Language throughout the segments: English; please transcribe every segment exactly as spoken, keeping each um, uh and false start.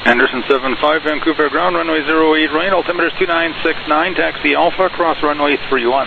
Henderson seven five, Vancouver ground, runway zero eight right, altimeter is two nine six nine, taxi Alpha, cross runway three one.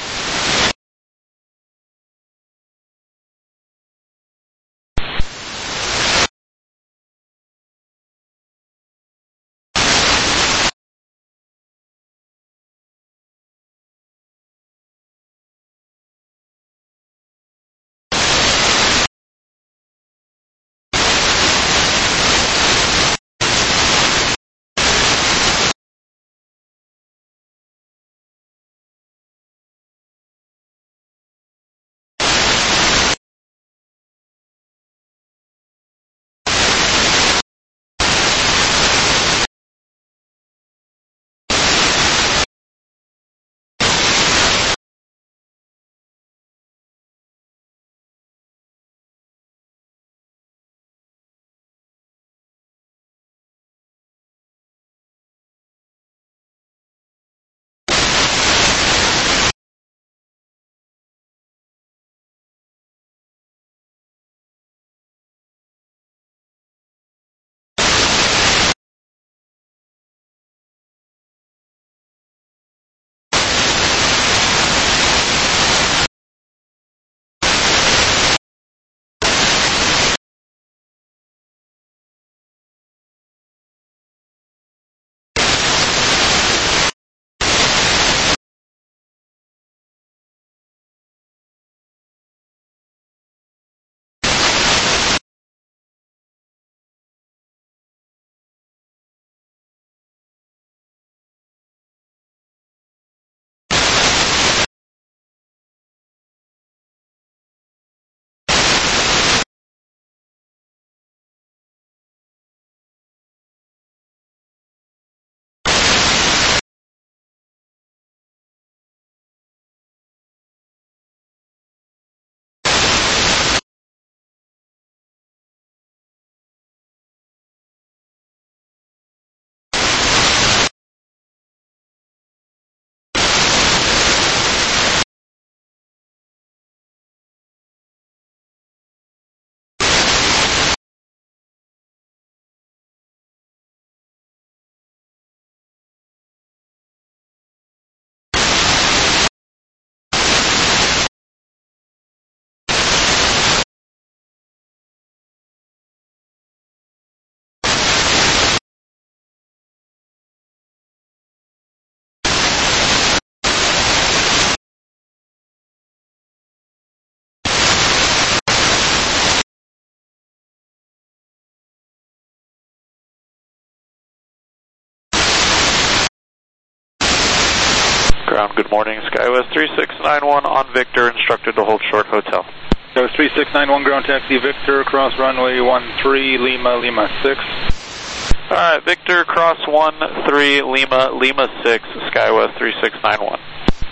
Ground, good morning, SkyWest three six nine one on Victor, instructed to hold short hotel. SkyWest three six nine one, ground taxi Victor, cross runway one three, Lima, Lima six. Alright, Victor, cross one three, Lima, Lima six, SkyWest three six nine one.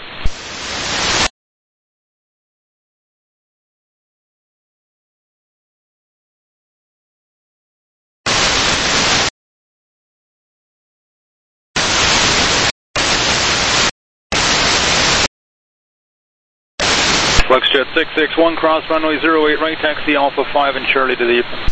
Fluxjet six six one, cross runway zero eight right, taxi Alpha five and Charlie to the apron.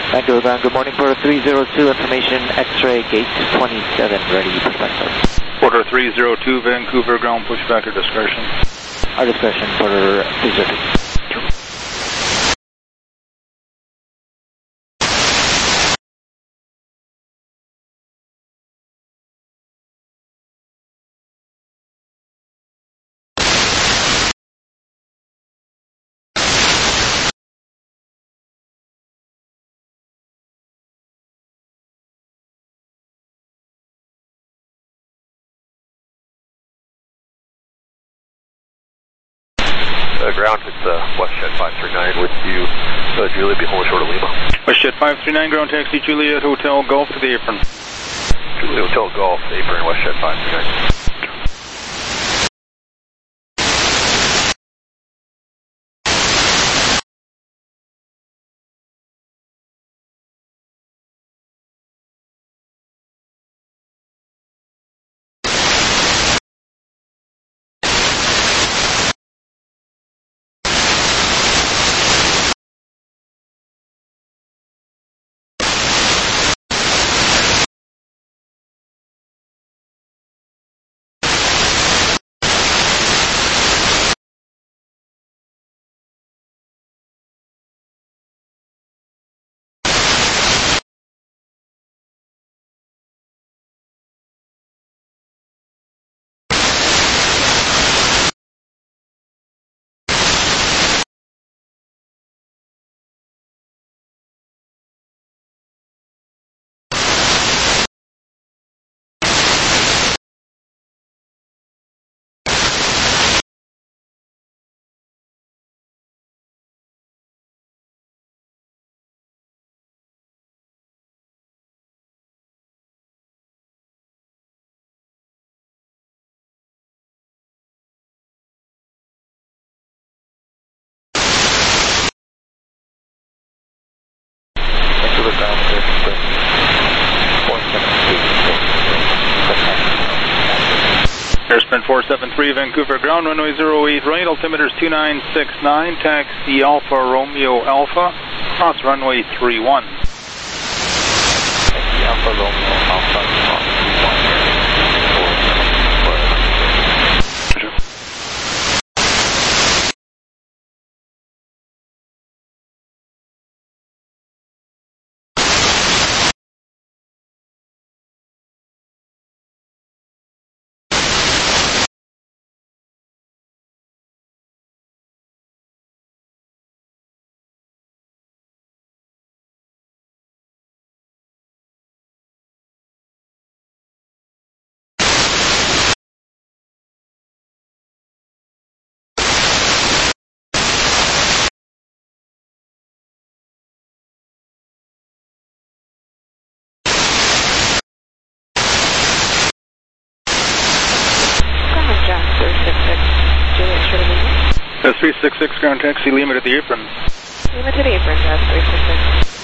Vancouver ground, good morning, Porter three zero two, information X-ray gate twenty-seven, ready, pushback start. Porter three zero two, Vancouver ground, pushback or discretion. Our discretion, Porter three zero two. Uh, ground, it's uh, WestJet five three nine with you, uh, Juliet, behind short of Lima. WestJet five three nine, ground taxi Juliet Hotel Golf to the apron. Juliet Hotel Golf, apron, WestJet five three nine. Vancouver ground, Airspin four seven three, Vancouver ground, runway zero eight right, altimeter's two nine six nine, taxi Alpha Romeo Alpha, cross runway three one. taxi Alpha Romeo Alpha, cross three one. That's three six six, ground taxi Lima to the apron. Lima to the apron, that's three six six.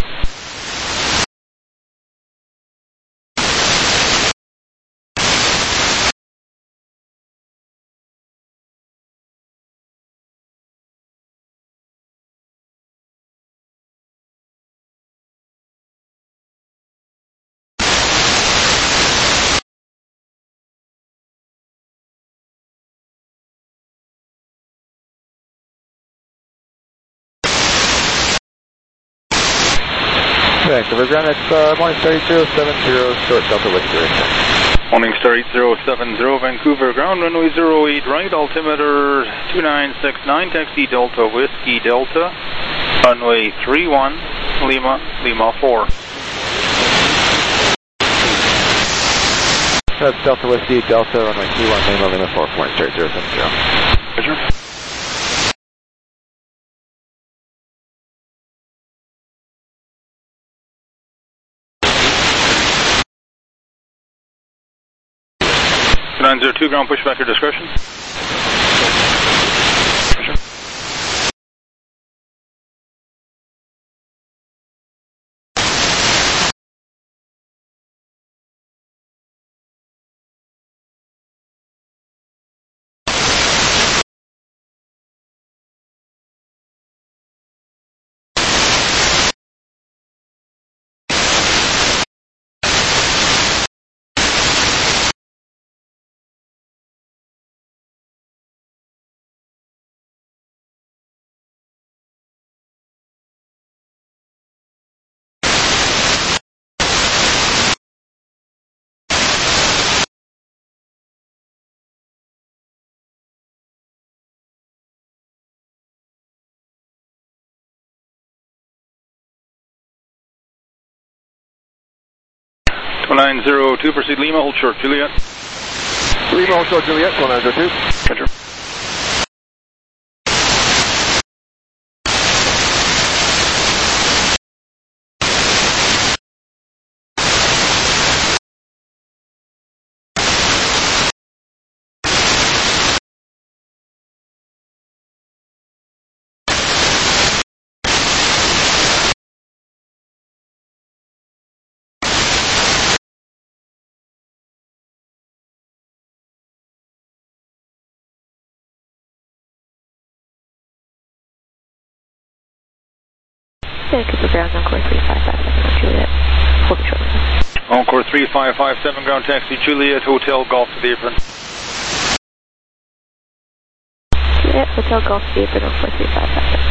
Vancouver ground, it's uh, Morningstar eight zero seven zero, short Delta Whiskey direction. Morningstar eight zero seven zero, Vancouver ground, runway zero eight right, altimeter two nine six nine, taxi Delta Whiskey Delta, runway three one, Lima, Lima four. That's Delta Whiskey Delta, runway three one, Lima, Lima four, Morningstar eight zero seven zero. Roger. nine zero two, ground pushback or discretion. nine zero two, proceed Lima, hold short Juliet. Lima, hold short Juliet, one nine zero two. Roger. Yeah, Cooper Ground, Encore three five five seven, Juliet. Hold short. Encore three five five seven, ground taxi Juliet, Hotel Golf to the apron. Juliet, Hotel Golf to the apron, Encore three five five seven.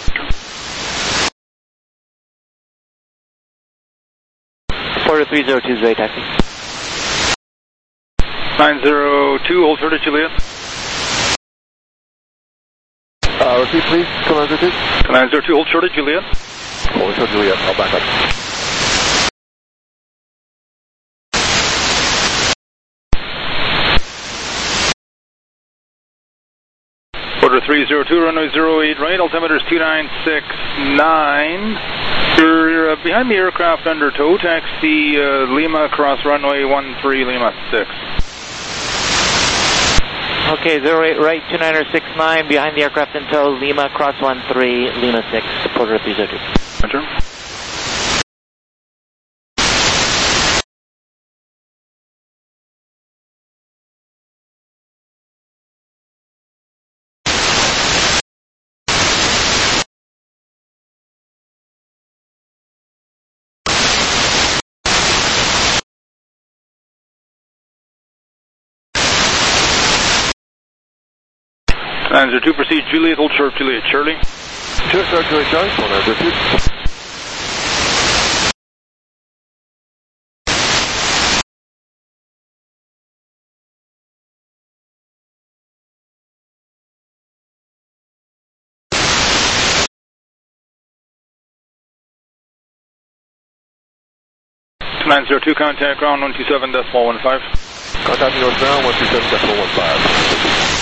Porter three zero two is ready, taxi. nine zero two, hold short at Juliet. Uh, repeat please, one nine zero two. nine zero two, hold short at Juliet. Hold short Juliet, I'll back up. Order three zero two, runway zero eight right, altimeter is two nine six nine. You're uh, behind the aircraft under tow, taxi uh, Lima across runway one three, Lima six. Okay, zero eight right, two niner six nine, behind the aircraft in tow, Lima, cross one three, Lima six, Porter three zero two. Roger. nine zero two, proceed Juliet, hold short Juliet, Charlie. Short start Juliet Charlie, one nine zero two. nine zero two, contact ground one two seven decimal one five. Contact north ground, one two seven decimal one five.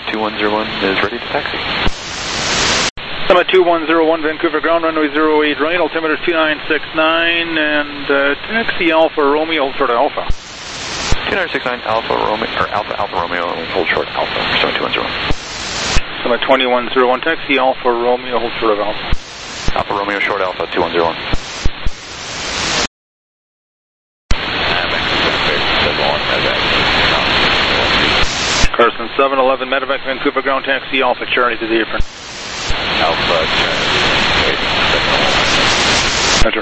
two one zero one is ready to taxi. Summit two one zero one, Vancouver ground, runway zero eight right, altimeter two nine six nine, and uh, taxi Alpha Romeo, hold short Alpha. two nine six nine Alpha Romeo, or Alpha Alpha Romeo, hold short Alpha, Summit two one zero one. Summit twenty-one zero one, taxi Alpha Romeo, hold short of Alpha. Alpha Romeo, short Alpha, two one zero one. Carson seven eleven, Medevac, Vancouver ground, taxi Alpha Charlie to the apron. Alpha Charlie. Roger.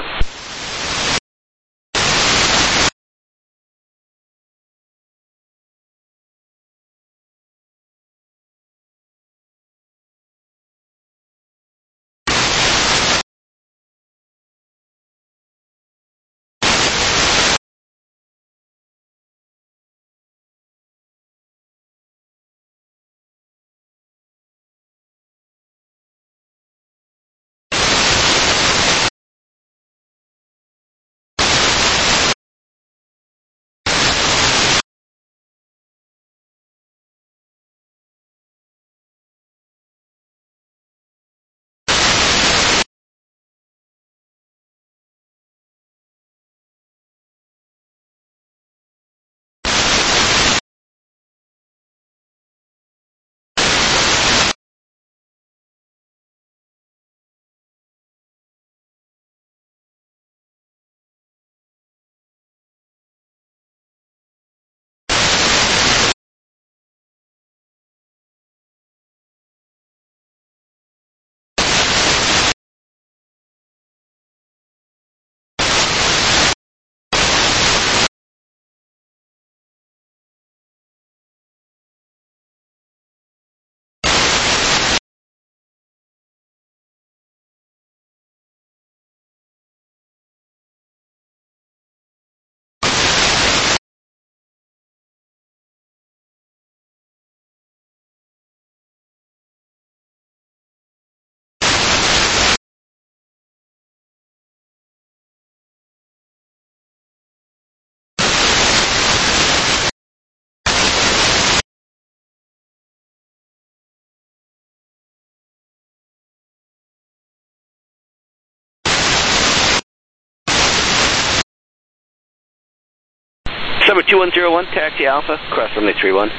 Summit two one zero one, taxi Alpha, cross runway three one.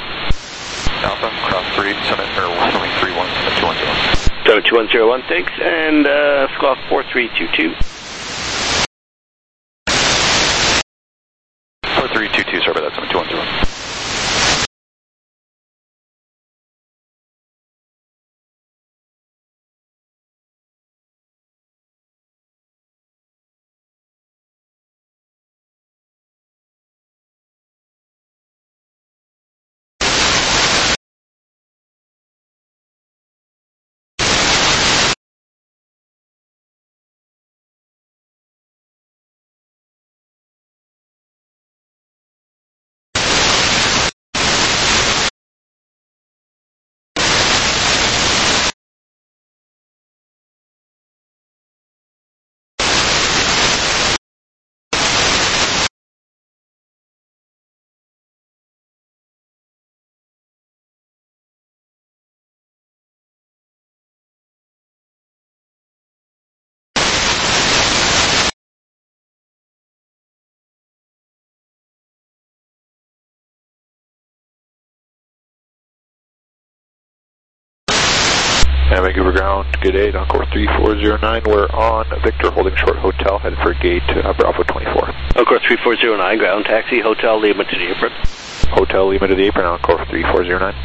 Alpha, cross three, Summit, or runway three one, Summit two one zero one. Summit two one zero one, thanks, and uh, squawk four three two two. four three two two, sorry about that, Summit two one zero one. And Vancouver ground, good day, Encore three four zero nine, we're on Victor, holding short hotel, headed for gate uh, Bravo twenty-four. Encore three four zero nine, ground taxi, Hotel Lima to the apron. Hotel Lima to the apron, Encore three four zero nine.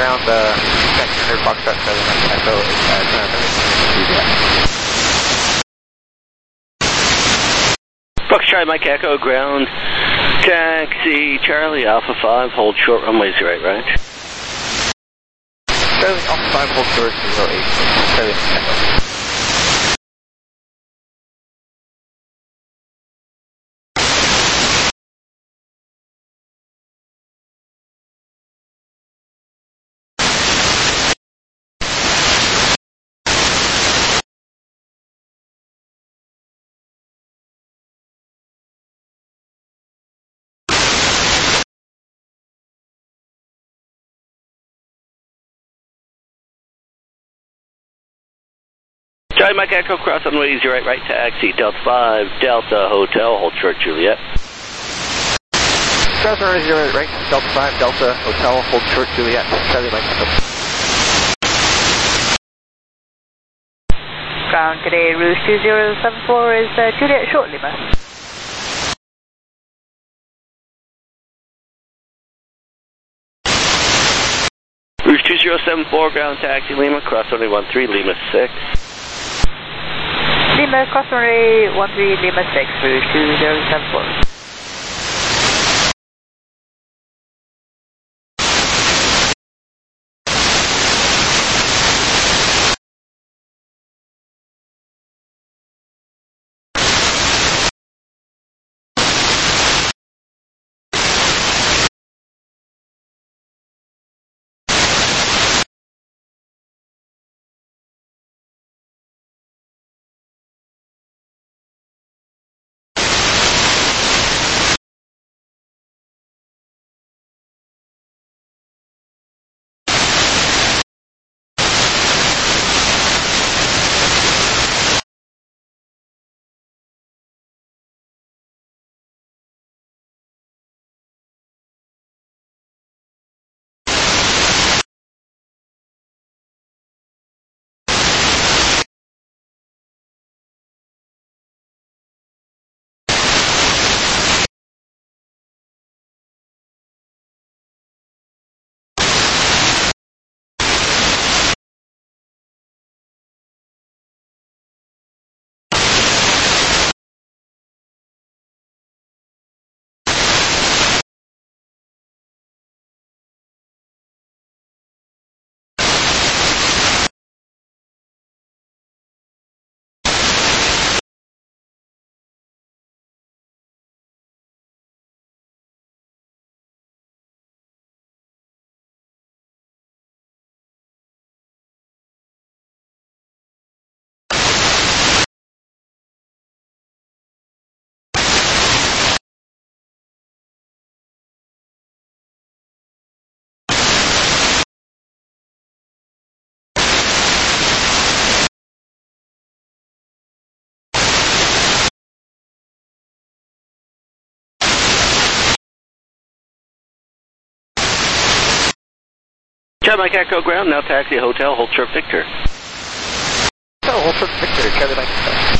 ground, uh, Standard Foxtrot seven Mike Echo, uh, two nine seven. Foxtrot Mike Echo, ground, taxi Charlie Alpha five, hold short runway zero eight right. Charlie Alpha five, hold short zero eight, Charlie Mike Echo. Charlie Mike Echo, cross runway zero eight right, taxi Delta five, Delta Hotel, hold short Juliet. Cross runway zero eight right, Delta five, Delta Hotel, hold short Juliet, Charlie Mike Echo. Ground today, Rouge two zero seven four is uh, Juliet Short Lima. Rouge two zero seven four, ground taxi Lima, cross runway one three, Lima six. Lima, cross runway one three, Lima six, Rouge two zero seven four. Charlie Mike Echo, ground, now taxi Hotel, hold short Victor. Hotel, hold short Victor, Charlie Mike Echo.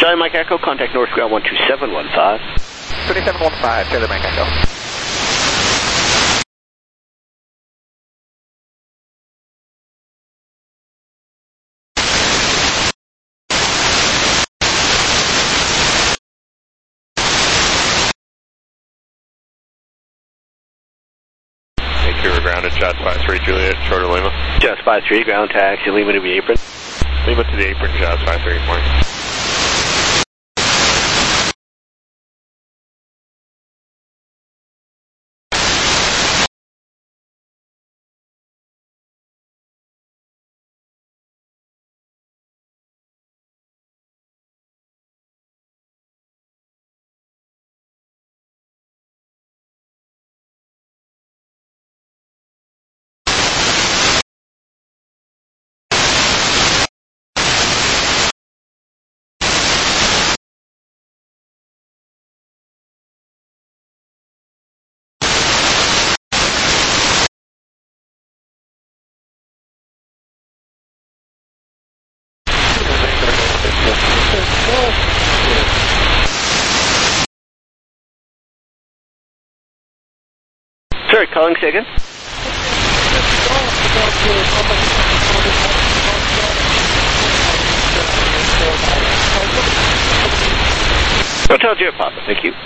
Charlie Mike Echo, contact North Ground one two seven one five. twenty-seven one five, Charlie Mike Echo. Vancouver grounded, Jazz five three Juliet, short of Lima. Jazz five three, ground taxi, Lima to the apron. Lima to the apron, Jazz five three, morning. Sorry, calling second. Hotel Jet Papa, thank you.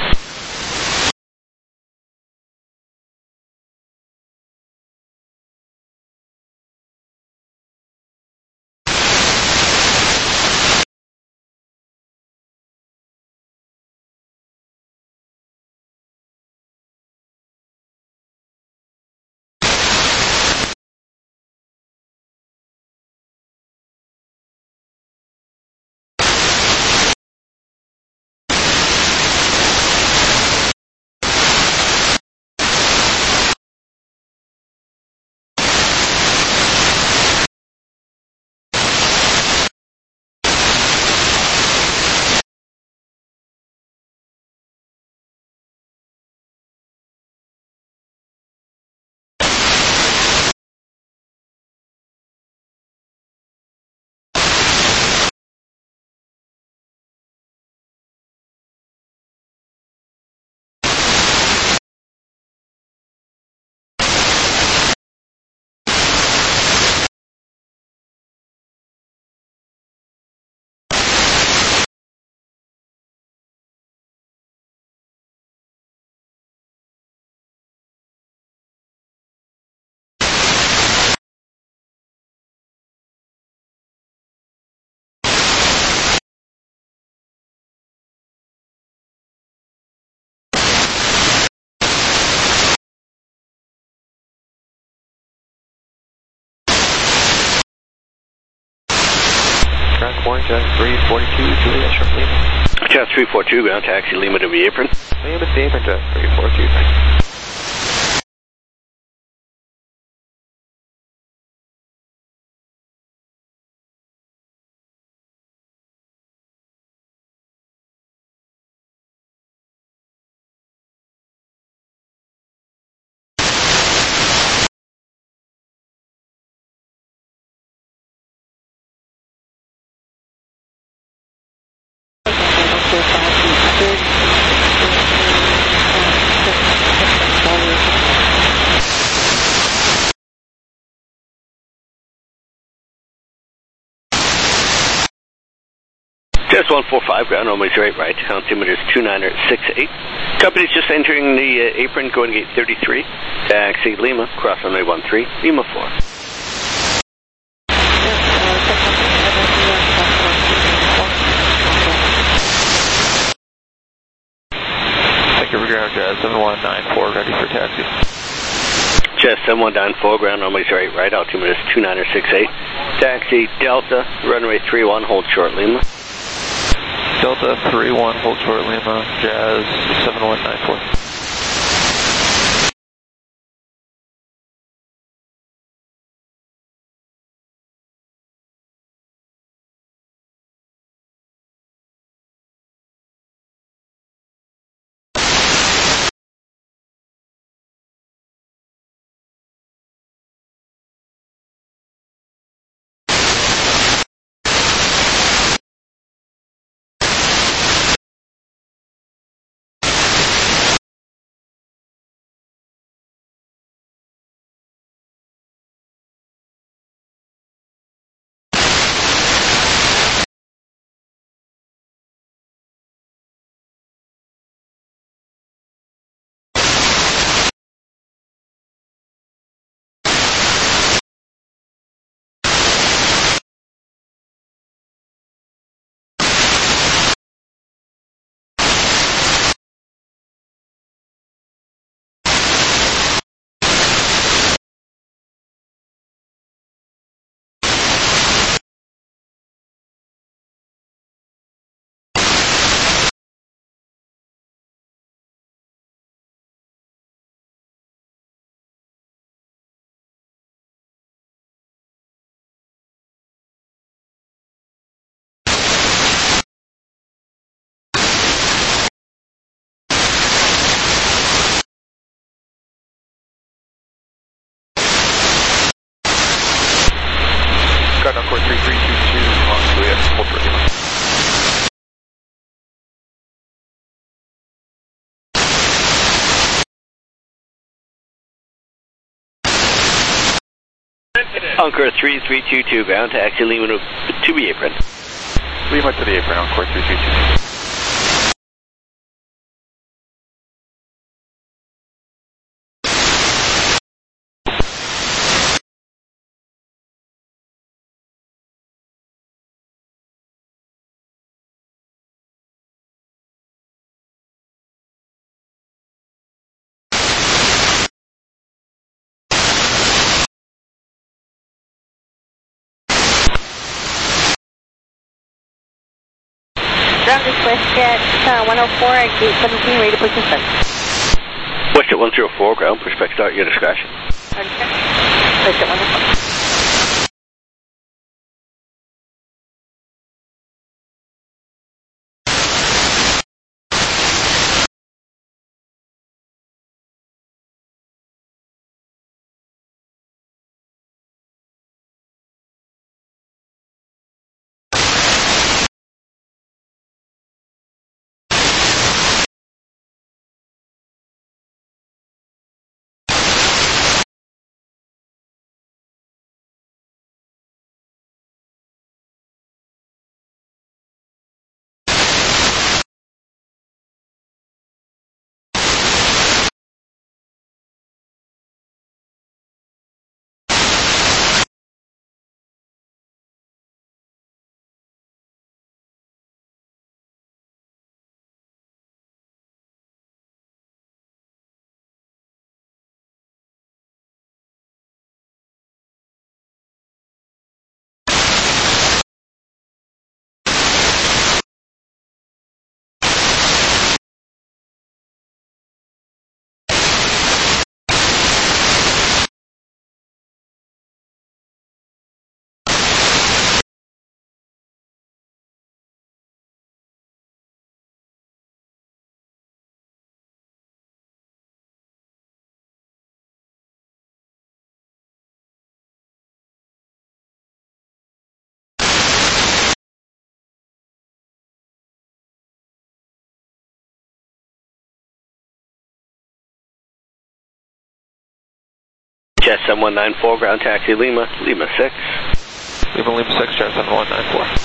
Morning, Jazz three forty-two, Juliet, short Lima. Jazz three forty-two, ground taxi, Lima to the apron. Lima to the apron, Jazz three forty-two, thank you. Jazz one four five, ground, runway zero eight right, altimeter is two nine six eight. Company's just entering the uh, apron, going to gate thirty-three. Taxi Lima, cross runway one three, Lima four. Vancouver ground, Jazz seven one nine four, ready for taxi. Jazz seven one nine four, ground, runway zero eight right, altimeter is two nine six eight. Taxi Delta, runway three one, hold short Lima. Delta three one, hold short Lima, Jazz seven one nine four. ground on course three three two two on Juliet, hold for Lima. Anchor three three two two, ground taxi Lima to, to the apron. Lima to the apron on course three three two two. Ground is WestJet uh, one oh four at gate seventeen, ready to push and start. WestJet one oh four, ground, push back start, your discretion. WestJet one oh four. Jet seven one nine four, ground taxi Lima, Lima six. Lima Lima six, Jet seven one nine four.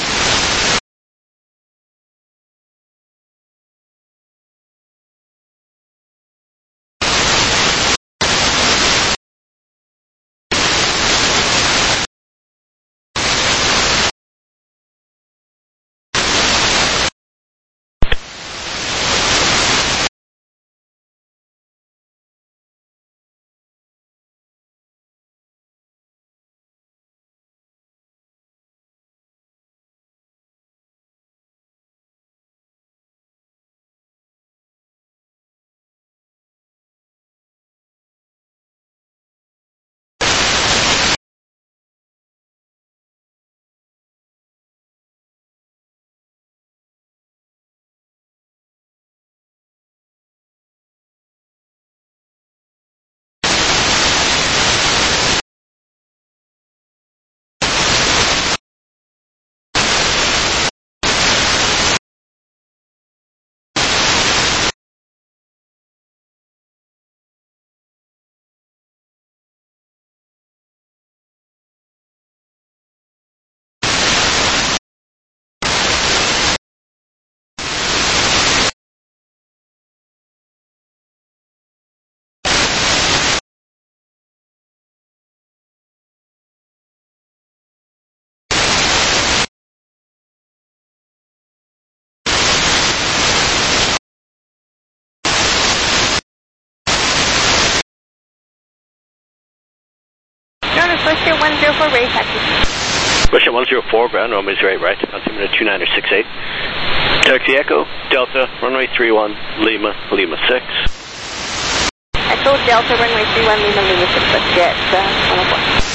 WestJet one oh four, ready taxi. WestJet one oh four, ground, runway right right, altimeter two nine six eight. Taxi Echo, Delta, runway three one, Lima, Lima six. Echo, Delta, runway three one, Lima, Lima six, WestJet uh, one oh four.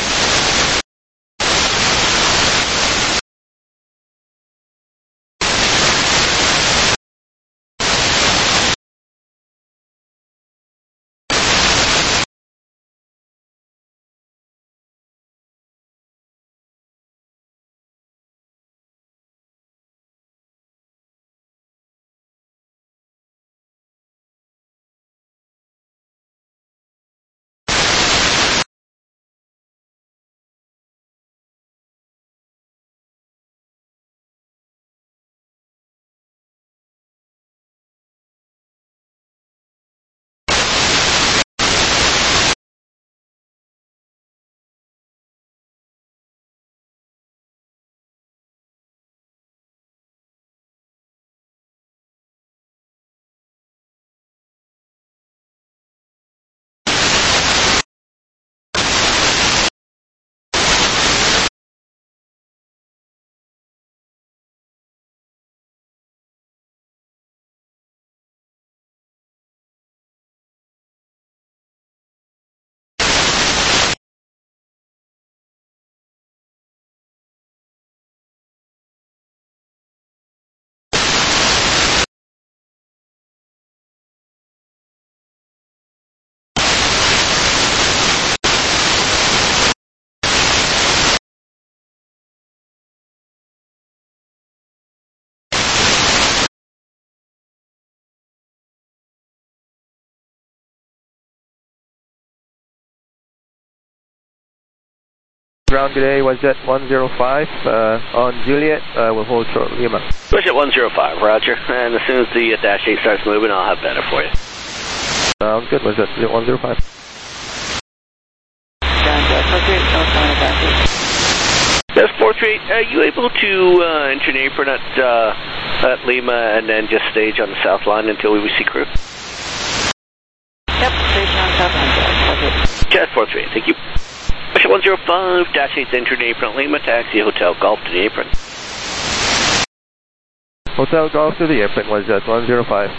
Ground, good day, WestJet one zero five uh, on Juliet, uh, we'll hold short Lima. WestJet one zero five, roger. And as soon as the uh, Dash eight starts moving, I'll have better for you. Sounds good, WestJet one zero five. That's four three eight. Are you able to uh, enter an apron at, uh, at Lima and then just stage on the south line until we see crew? Yep, stage on south line. Just four three eight, thank you. one zero five, Dash eight's entered an apron at Lima, taxi Hotel Golf to the apron. Hotel Golf to the apron, WestJet one zero five.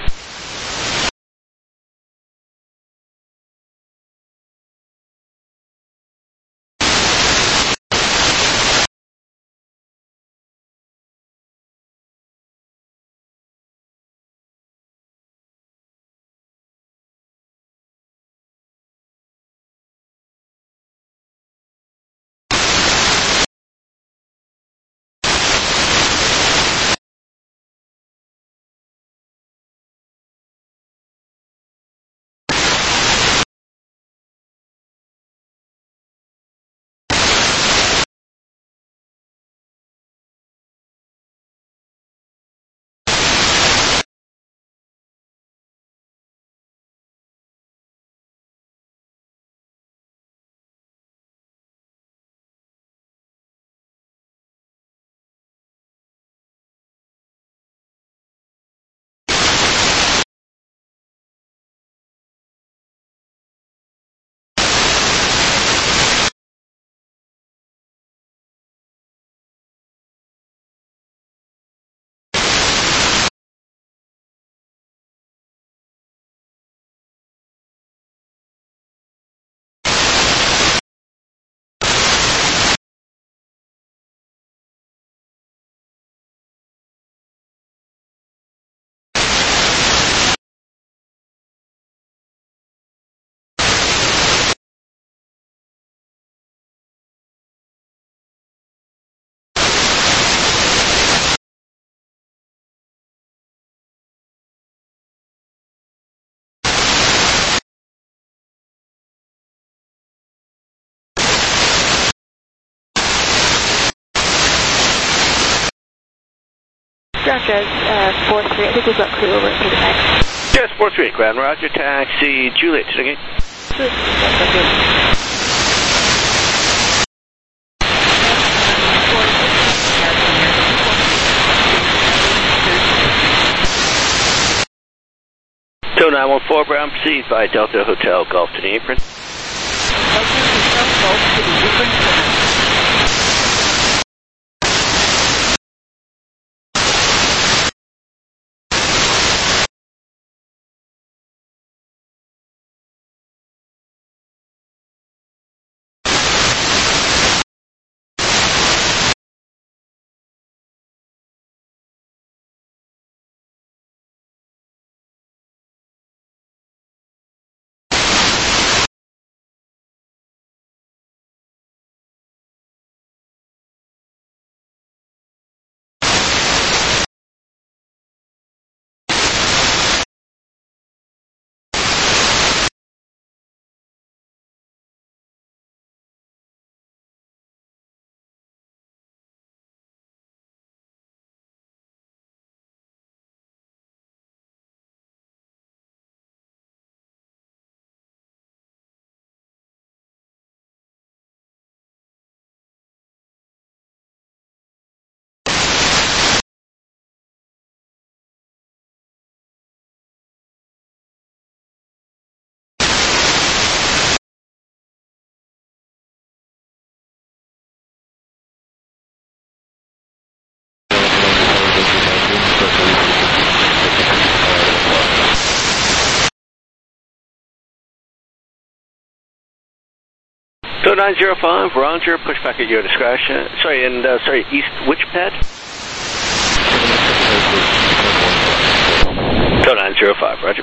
Gotcha, uh, four three, I think we've got crew over to the next. Yes, four three eight, ground, roger, taxi Juliet to the gate. So nine one four, ground, proceed by Delta Hotel Golf to the apron. Golf to the apron. So nine zero five, roger, push back at your discretion. Sorry, and uh, sorry, east which pad? So nine zero five, roger.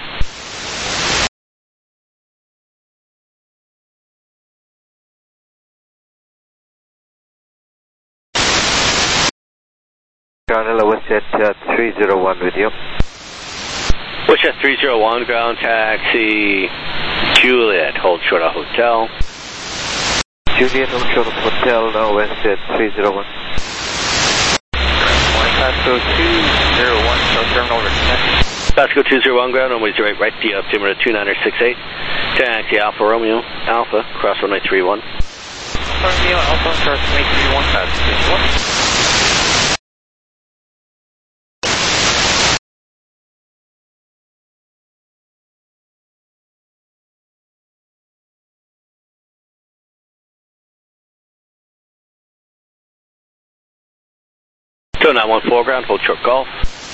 Ground, WestJet uh, three zero one with you. WestJet three zero one, ground taxi Juliet, hold short of hotel. Juliet Hotel Hotel, now WestJet three zero one. Pasco two zero one, so terminal reconnect. Pasco two zero one, ground runway zero eight right, D altimeter two nine six eight. Taxi Alpha Romeo, Alpha, cross runway three one. Romeo, Alpha, cross runway three one, Pasco two zero one. two nine one four, ground, hold short golf.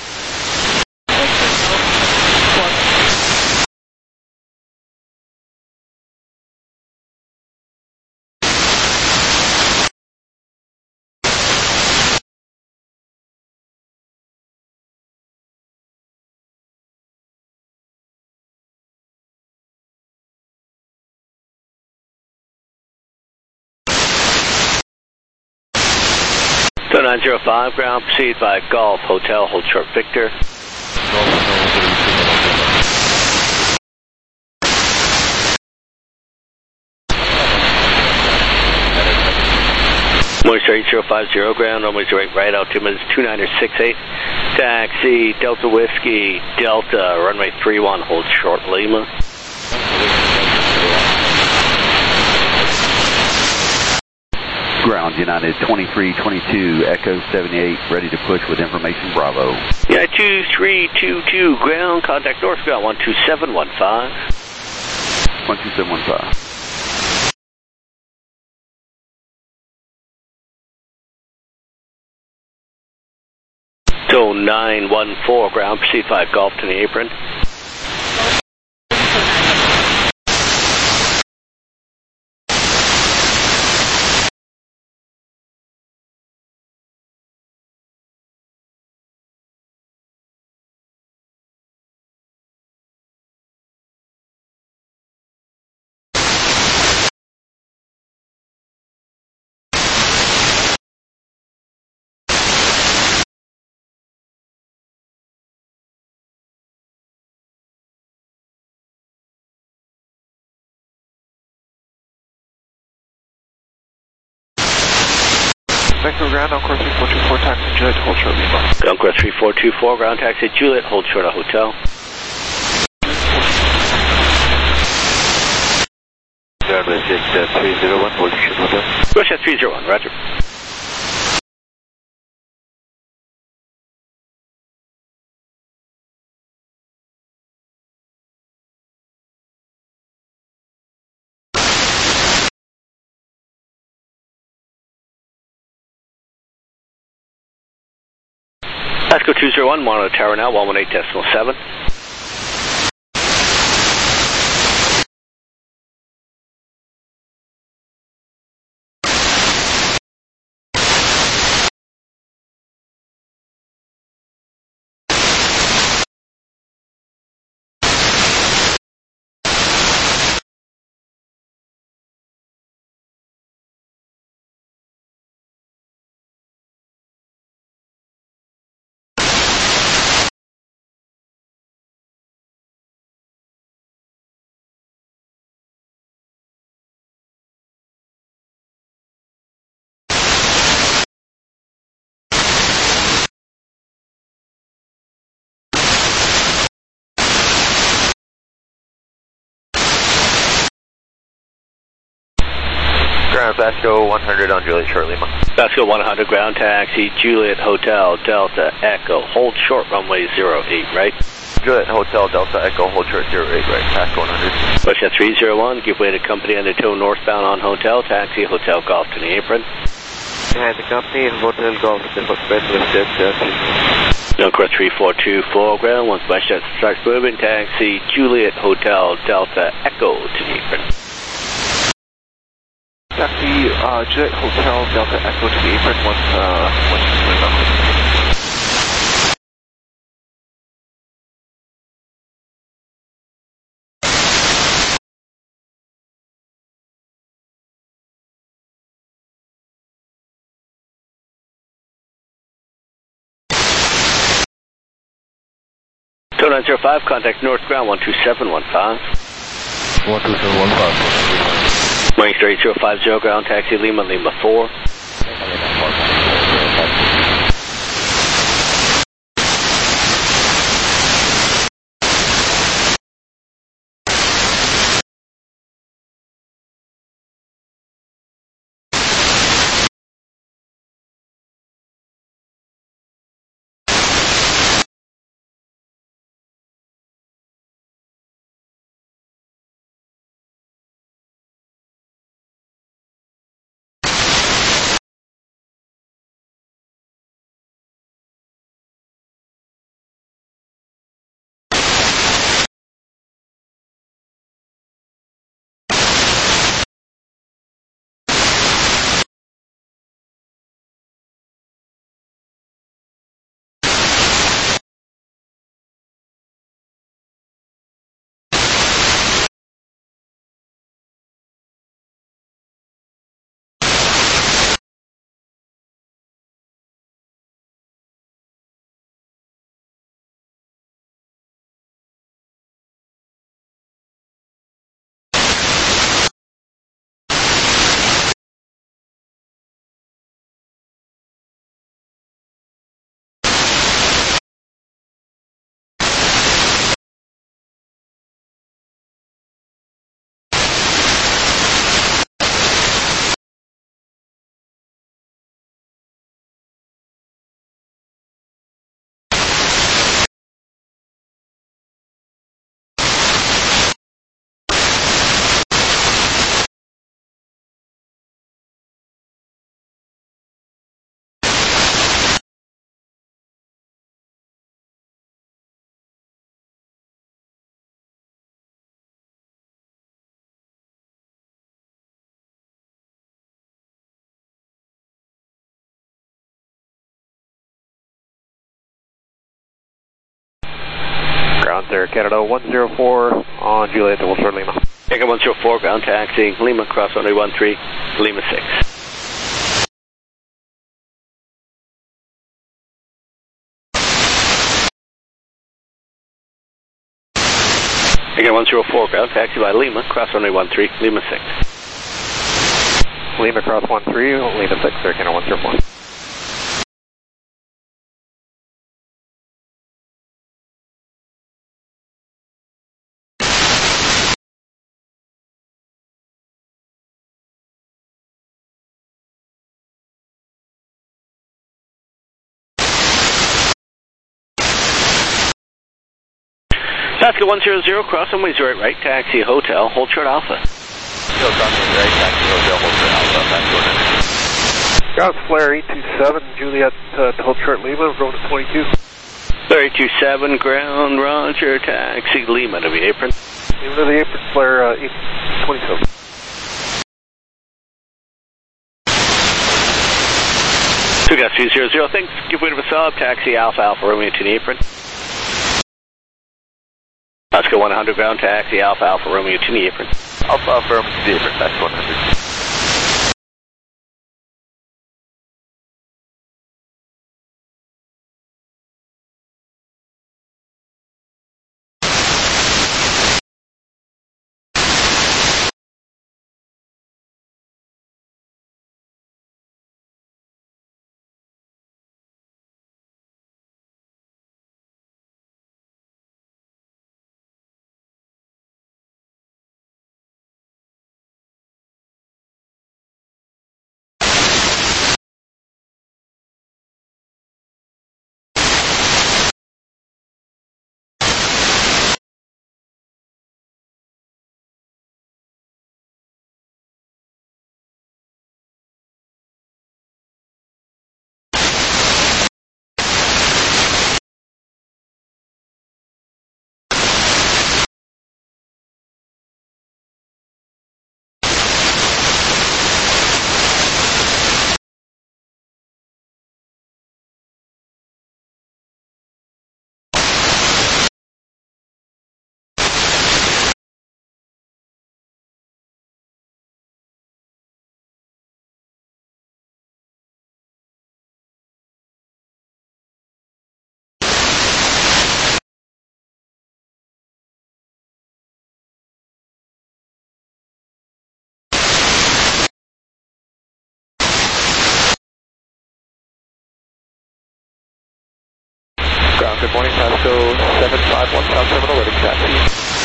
two nine zero five, ground, proceed by Golf Hotel, hold short Victor. Moisture eight zero five zero, ground, runway zero eight right, altimeter is two nine six eight. Taxi, Delta Whiskey, Delta, runway three one, hold short Lima. Ground United twenty-three twenty-two, Echo seventy-eight, ready to push with information Bravo. Yeah, two three two two, ground, contact north, ground one two seven one five. one two seven one five. So nine one four, ground, proceed by Golf to the apron. Vector ground, on course three four two four, taxi Juliet, hold short Lima. Ground course three four two four, ground taxi Juliet, hold short a hotel. Ground WestJet three zero one, hold short hotel. WestJet three zero one, roger. Pasco two zero one, Mono Tower now, one one eight decimal seven. Ground Pasco one hundred on Juliet short Lima. Pasco one hundred, ground taxi Juliet Hotel Delta Echo, hold short runway zero eight right. Juliet Hotel Delta Echo, hold short zero eight right, Pasco one hundred. WestJet three zero one, give way to company undertow northbound on hotel, taxi Hotel Golf to the apron. Behind the company in Hotel Golf to the WestJet. No course three four two four, ground, once WestJet starts moving, taxi Juliet Hotel Delta Echo to the apron. Taxi uh, Juliet Hotel Delta Echo to the apron once uh, once it's moved up. two nine zero five, contact north ground one two seven one five. one two seven one five. Morning Victor eight zero five zero, ground taxi Lima, Lima four. Ground there, Canada one zero four on Juliet to Hold Short Lima. Echo one zero four, ground taxi Lima, cross runway one three, Lima six. Again, one zero four, ground taxi by Lima, cross runway one three, Lima six. Lima cross one three, Lima six, there, Canada one zero four. Alaska one zero zero, cross runway zero eight right, taxi hotel, hold short Alpha. Still cross runway right, taxi hotel, hold short Alpha, back to order. Ground Flare eight two seven, Juliet uh, to Hold Short Lima, road twenty-two. Flare eight two seven, ground, roger, taxi Lima to the apron. Lima to the apron, Flare uh, eight twenty-seven. Two gas two zero zero, thanks, give way to the sub, taxi Alpha Alpha Romeo to the apron. Let's go one hundred, ground taxi Alpha Alpha Romeo to the apron. Alpha Alpha Romeo to the apron, back to one hundred. good morning, Pasco seven five one South Terminal, ready for taxi.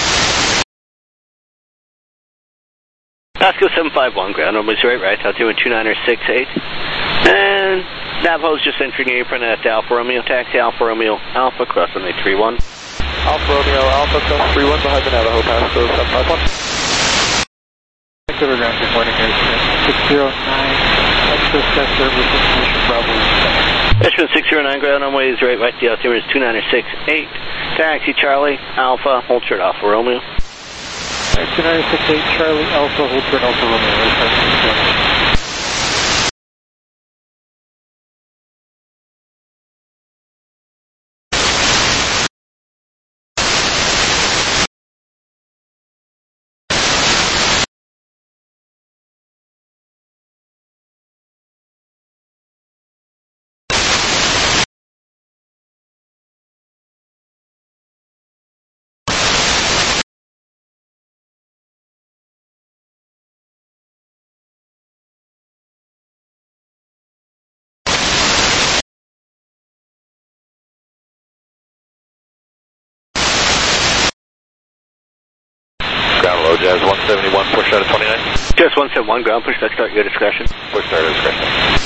Pasco seven five one, ground runway zero eight right, altitude two nine six eight. And Navajo's just entering apron at Alpha Romeo, taxi Alpha Romeo Alpha, cross runway three one. Alpha Romeo Alpha, cross three one behind the Navajo, Pasco seven five one. Vancouver ground, good morning, six zero nine, access test service information, Bravo. Eshman six zero nine, ground runway zero eight right, the altimeter is two nine six eight. Taxi Charlie Alpha, hold short Alpha Romeo. two nine six eight, Charlie Alpha, hold short Alpha Romeo. Ground low, Jazz one seventy-one, push out of twenty-nine. Jazz one seventy-one, ground push back start, your discretion. Push start at discretion.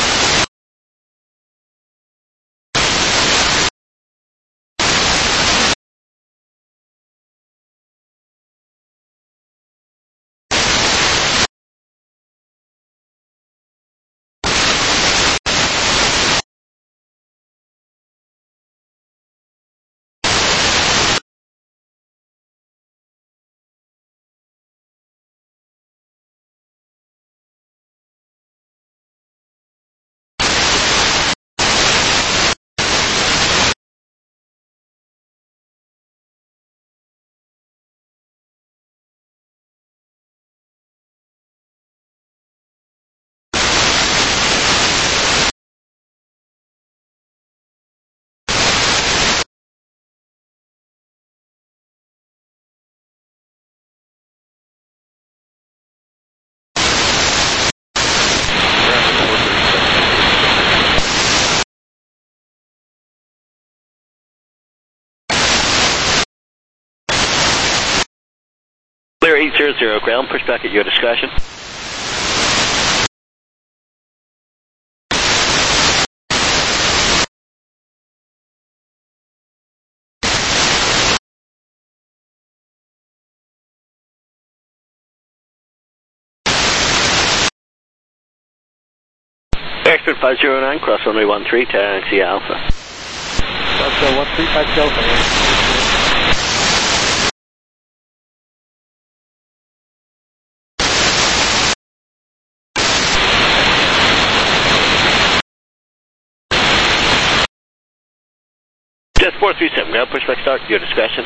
Clear eight zero zero, ground push back at your discretion. Expert five zero nine, cross runway one three, taxi Alpha. That's one three five Delta. Just four three seven, ground push back start, your discretion.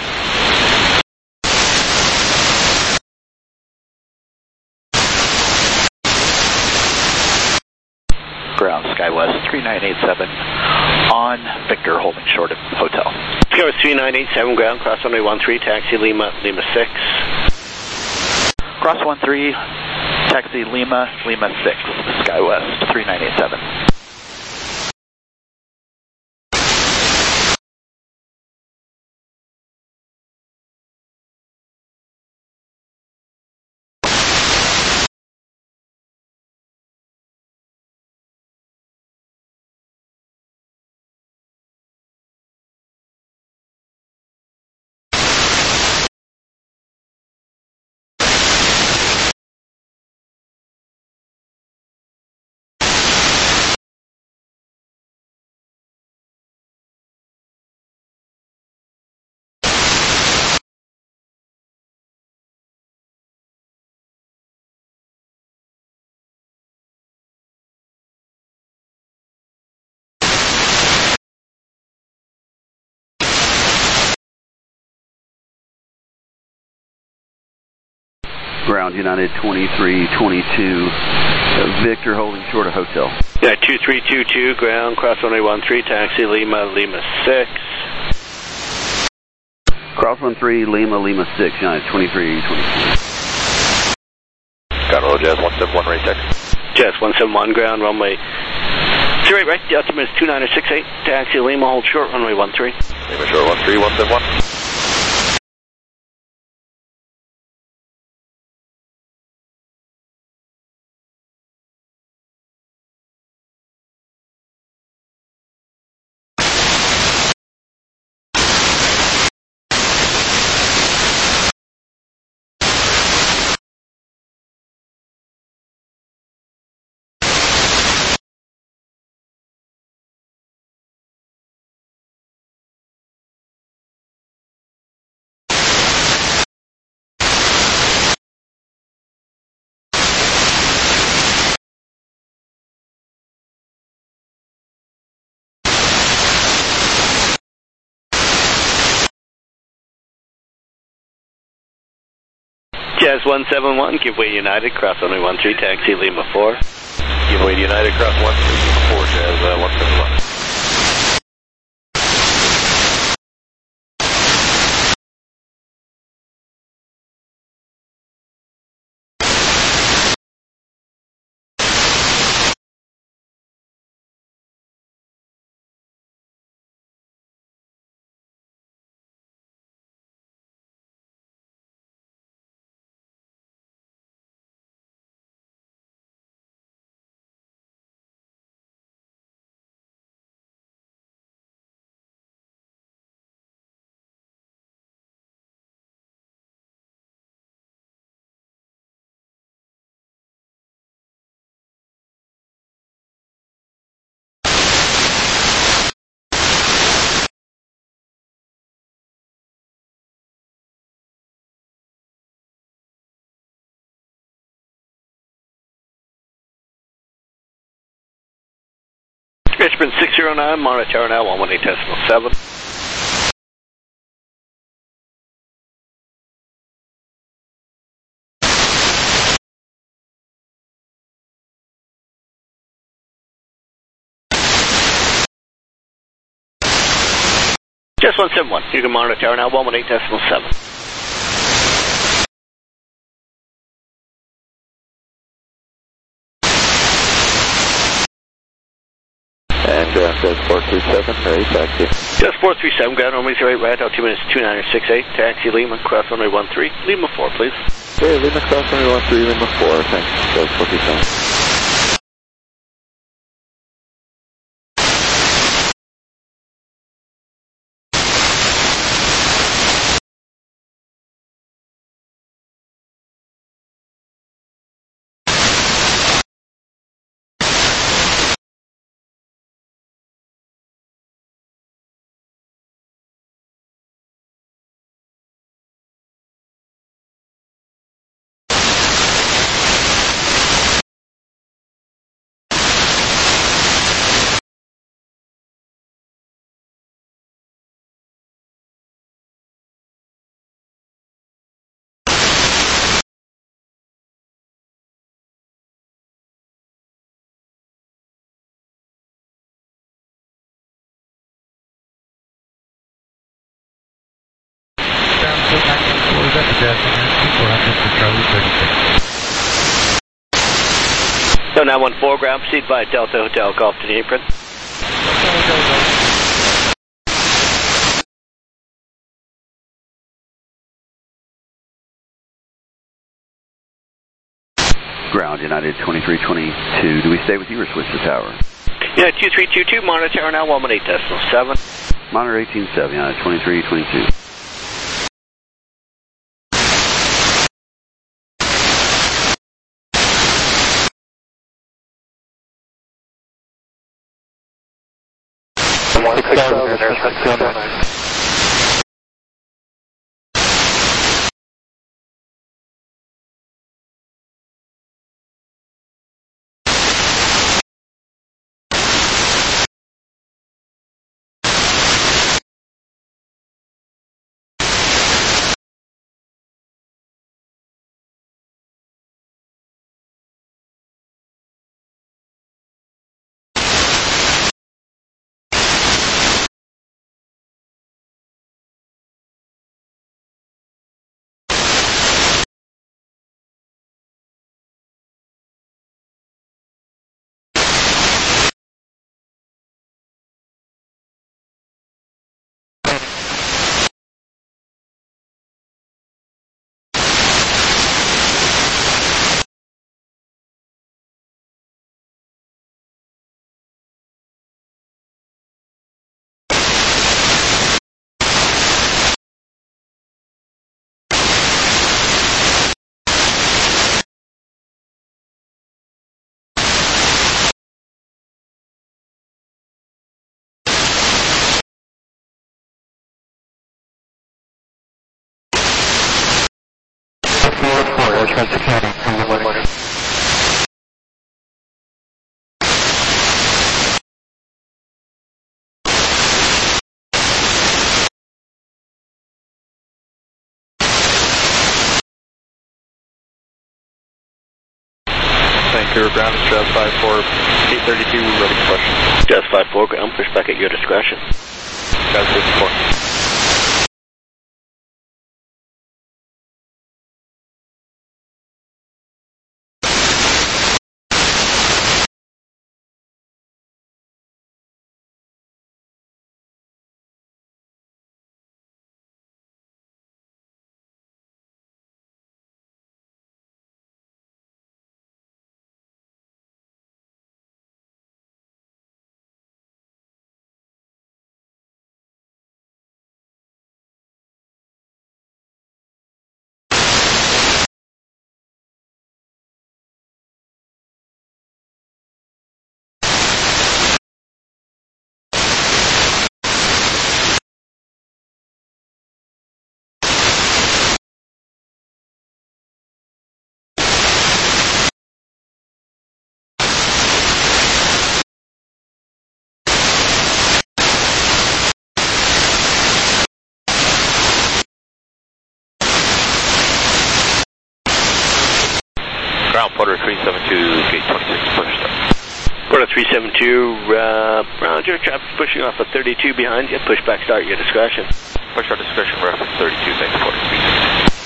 Ground SkyWest three nine eight seven on Victor, holding short of hotel. SkyWest three nine eight seven, ground cross runway one three, taxi Lima, Lima six. Cross one three, taxi Lima, Lima six, SkyWest three nine eight seven. Ground United twenty-three twenty-two, uh, Victor holding short of hotel. Yeah, two three two two, ground, cross runway one three, taxi Lima, Lima six. Cross one three, Lima, Lima six, United twenty-three twenty-two. Got a little Jazz one seven one, right taxi. Jazz one seven one, ground, runway Zero eight right, the altimeter is two nine six eight, taxi Lima, hold short, runway one three. Lima short one three, one seven one. Jazz one seven one, give way United, cross runway one three, taxi Lima four. Give way to United, cross one three, Lima four, Jazz uh, one seven one. Richmond six zero nine, monitor now one one eight decimal seven. Just one seven one, you can monitor now one one eight decimal seven. And uh, says four three seven, ready, taxi. Just four three seven, ground runway zero eight right, altimeter is two nine six eight, taxi Lima, cross runway one three, Lima four, please. Okay, Lima cross runway one three, Lima four, thanks, says four three seven. So nine one four, ground proceed by Delta Hotel Golf to the apron. Ground United twenty-three twenty-two, do we stay with you or switch the tower? Yeah, two three two two, monitor now one one eight decimal seven. Monitor eighteen seven, United twenty-three twenty-two. one six seven, Cross the county, one morning. Vancouver ground, Jazz five four, eight thirty-two, ready for question. Jazz five four ground, push back at your discretion. Jazz fifty-four. Ground, Porter three seven two, gate twenty-six, push start. Porter three seven two, uh, Roger, traffic pushing off of thirty-two behind you, push back start your discretion. Push our discretion, reference thirty-two, thanks, Porter three seven two.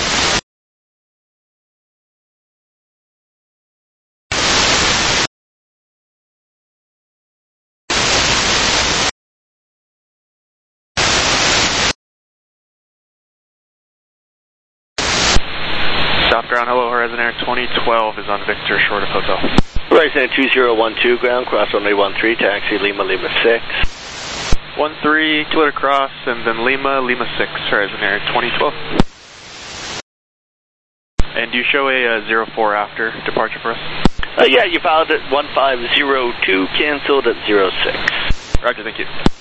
Ground, hello, Horizon Air twenty twelve is on Victor, short of hotel. Horizon Air two zero one two, ground, cross runway one three, taxi, Lima, Lima six. one three, Twitter cross, and then Lima, Lima six, Horizon Air twenty twelve. And do you show a uh, zero four after departure for us? Uh, yeah, you filed at one five zero two, canceled at zero six. Roger, thank you.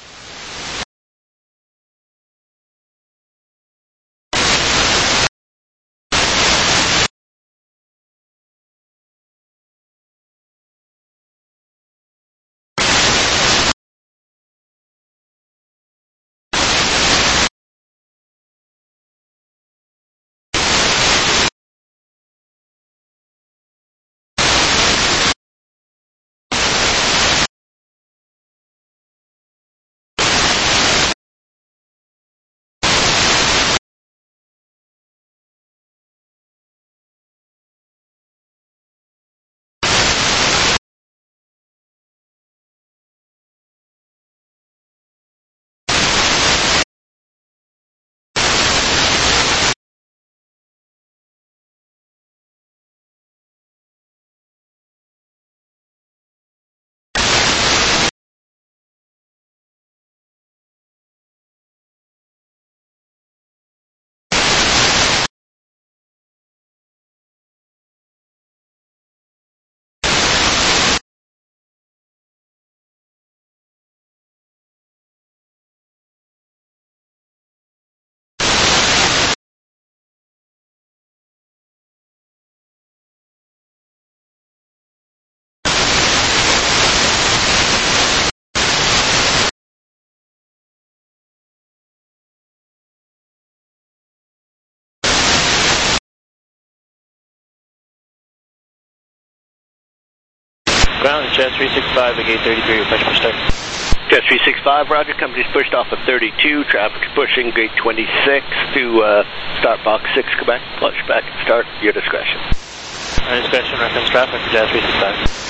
Ground, Jazz three six five, gate thirty-three, push for start. Jazz three six five, Roger, company's pushed off of thirty-two, traffic's pushing gate twenty-six to uh, start box six, Quebec, push back, start, your discretion. Our discretion, reference traffic, Jazz three six five.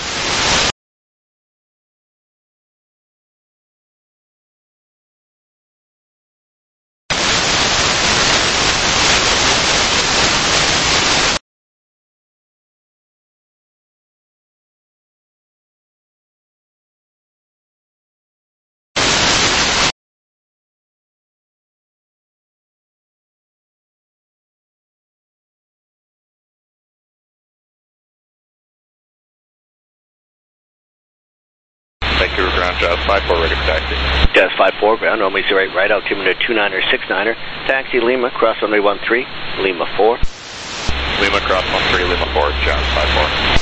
Vancouver ground, Jazz five four, ready for taxi. Jazz five four, ground, runway zero eight right, altimeter two niner six niner, taxi Lima, cross runway one three, Lima four. Lima cross one three, Lima four, Jazz five four.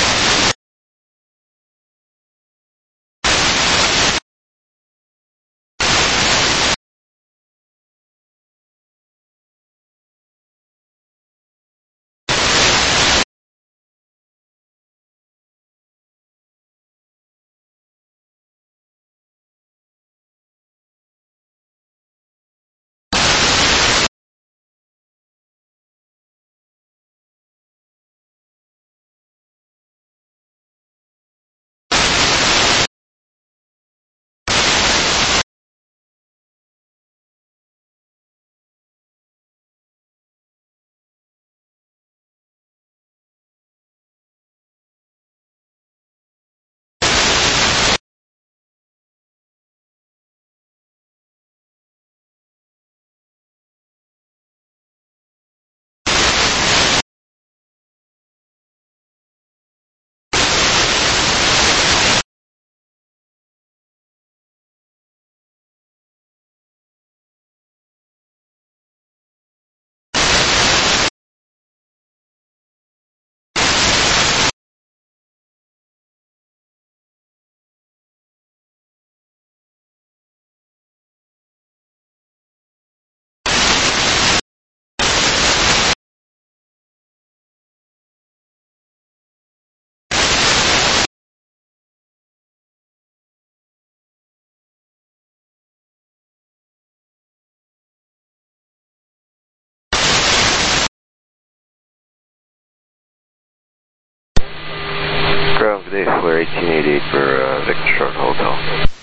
Ground, good day, Flare eighteen eighty-eight for uh, Victor Short Hotel.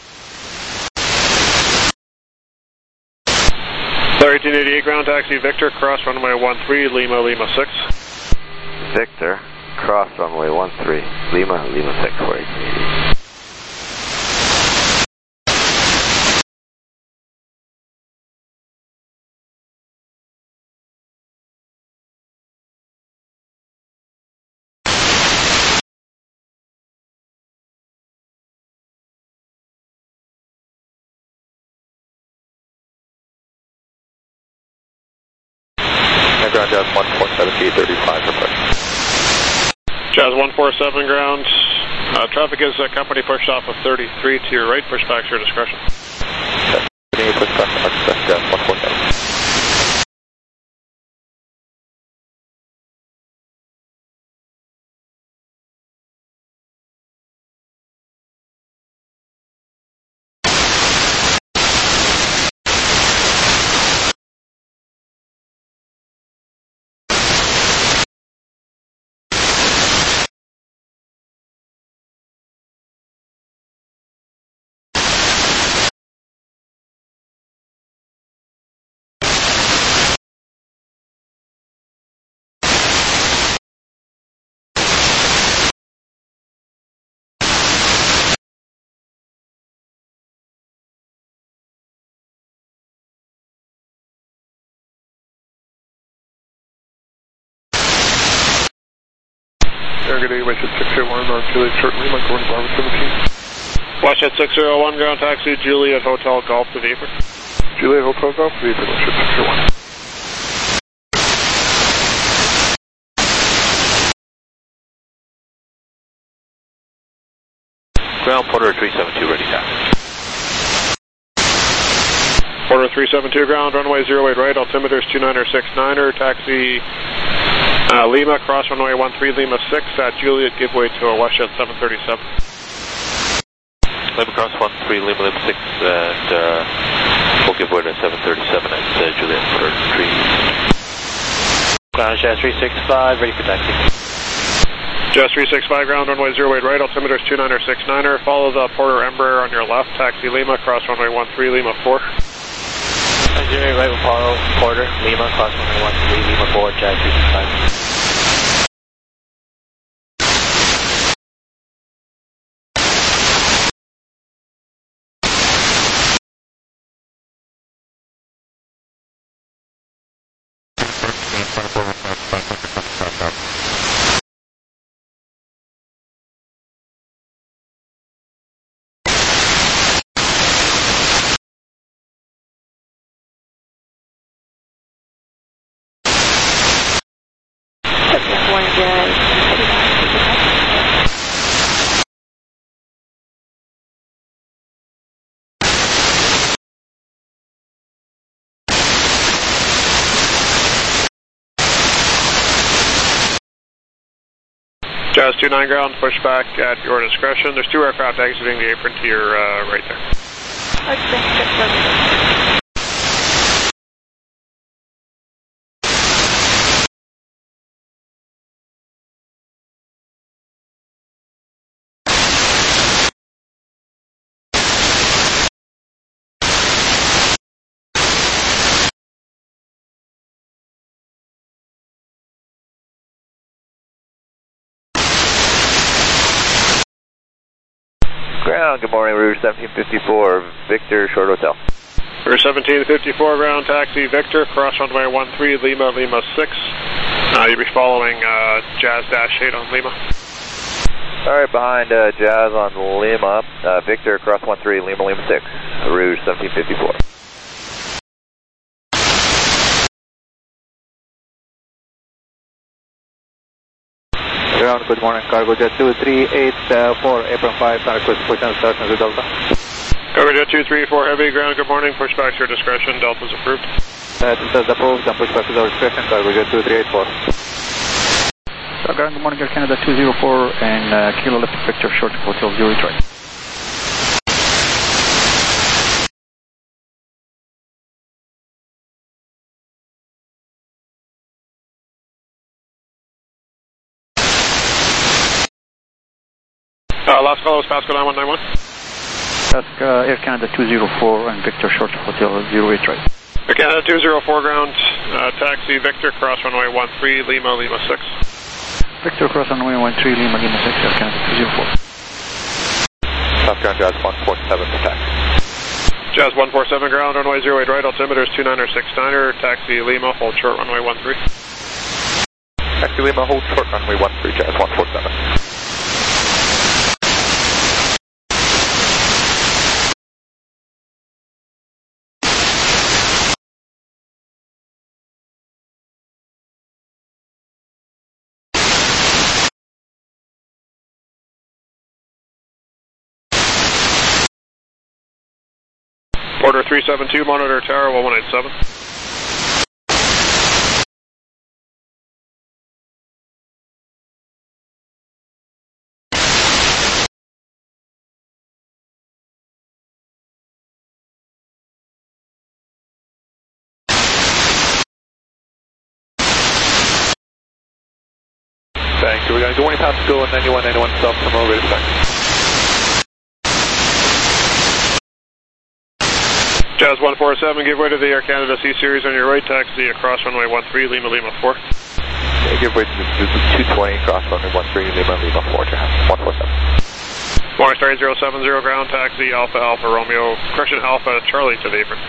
Flare eighteen eighty-eight, ground taxi Victor, cross runway one three, Lima, Lima six. Victor, cross runway one three, Lima, Lima six, Flare eighteen eighty-eight. Ground Jazz one four seven, G thirty-five, request. Jazz one four seven, ground. Uh, traffic is uh, company pushed off of thirty-three to your right, push back to your discretion. Push back, Jazz one four seven. Good day, Watch at six oh one, North Juliet, short Lima, going to Bravo seventeen. Watch at six oh one, ground taxi, Juliet Hotel Golf to Vapor. Juliet Hotel Golf to Vapor, watch at six oh one. Ground Porter three seven two, ready taxi. Porter three seven two, ground, runway zero eight right, altimeter is two niner six niner, taxi uh, Lima, cross runway one three, Lima six, at Juliet, give way to a WestJet seven thirty-seven. Lima cross one three, Lima Lima six, and uh, we'll give way to seven thirty-seven at uh, Juliet for three. Ground Jazz three six five, ready for taxi. Jazz three six five, ground, runway zero eight right, altimeter is two niner six niner, follow the Porter Embraer on your left, taxi Lima, cross runway one three, Lima four. zero eight right with follow Porter, Lima, cross runway one three, Lima four, Jazz three six five. Jazz two nine ground, push back at your discretion. There's two aircraft exiting the apron to your uh, right there. Okay, Ground, good morning, Rouge seventeen fifty-four, Victor, short hotel. Rouge seventeen fifty-four, ground taxi Victor, cross runway one three, Lima, Lima six. Uh, you'll be following uh, Jazz dash eight on Lima. Alright, behind uh, Jazz on Lima, uh, Victor, cross one three, Lima, Lima six, Rouge seventeen fifty-four. Ground, good morning, Cargo Jet two three eight four, apron five, request push and start into Delta. Cargo Jet two three four Heavy, ground, good morning, push back to your discretion, Delta's approved. Uh, Delta's approved, and push back to our discretion, Cargo Jet two three eight four. So, ground, good morning, Air Canada two zero four, and uh, Kilo Left Victor, short hotel zero eight right. Uh, last call was Pasco nine one nine one. Pasco, Air Canada two zero four and Victor short hotel zero eight right. Air Canada two zero four ground, uh, taxi Victor, cross runway one three, Lima, Lima six. Victor, cross runway one three, Lima, Lima six, Air Canada two zero four. South ground, Jazz one four seven, taxi. Jazz one four seven ground, runway zero eight right, altimeter is two niner six niner, taxi Lima, hold short runway one three. Taxi Lima, hold short runway one three, Jazz one four seven. Order three seven two, monitor tower one one eight seven. Thank you, we're going to do one Pasco and ninety-one ninety-one south from over to back. Jazz one four seven, give way to the Air Canada C Series on your right, taxi across runway one three, Lima, Lima four. Okay, give way to the two twenty, cross runway one three, Lima, Lima four, Jazz one four seven. Morning Star eight zero seven zero, ground, taxi Alpha, Alpha, Romeo, correction, Alpha, Charlie to the apron.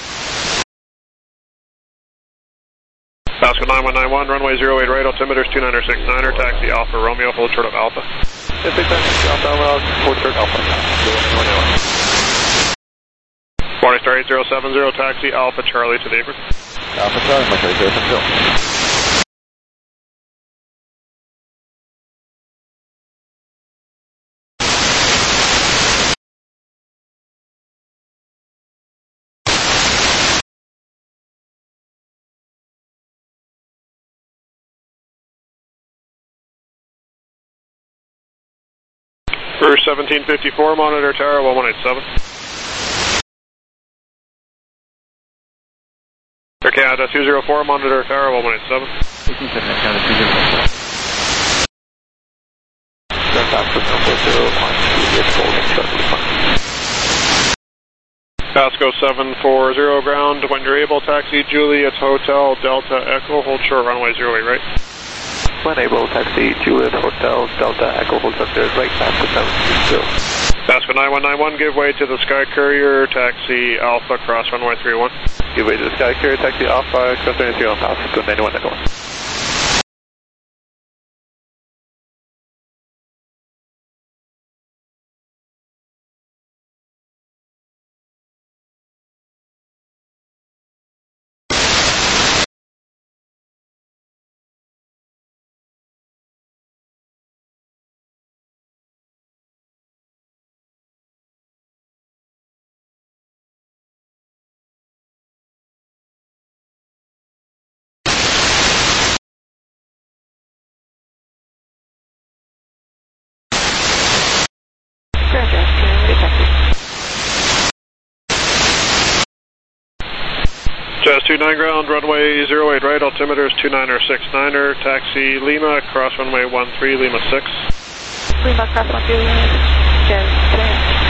Pasco nine one nine one, runway zero eight right, altimeter is two niner six niner, taxi Alpha, Romeo, hold short of Alpha. six Alpha, Alpha, hold short Alpha. Morning Star eight zero seven zero, taxi Alpha Charlie to the apron. Alpha Charlie, Mike eight zero seven zero. Rouge seventeen fifty-four, monitor tower one one eight seven. Air Canada two zero four, monitor tower one one eight seven. eighteen seven, Air Canada two zero four. Pasco seven four zero ground, when you're able, taxi Juliet Hotel Delta Echo, hold short runway zero eight right. When able, taxi Juliet Hotel Delta Echo, hold short right, Pasco seven zero. Pasco nine one nine one, give way to the Sky Courier, taxi Alpha, cross runway three one. Give way to the Sky Courier, taxi Alpha, cross runway three one, Pasco ninety-one ninety-one. Ground Jazz two nine zero, taxi. Jazz two nine ground, runway zero eight right, altimeter is two niner six niner, taxi Lima, cross runway one three, Lima six. Lima, cross one three, Lima six, Jazz two nine.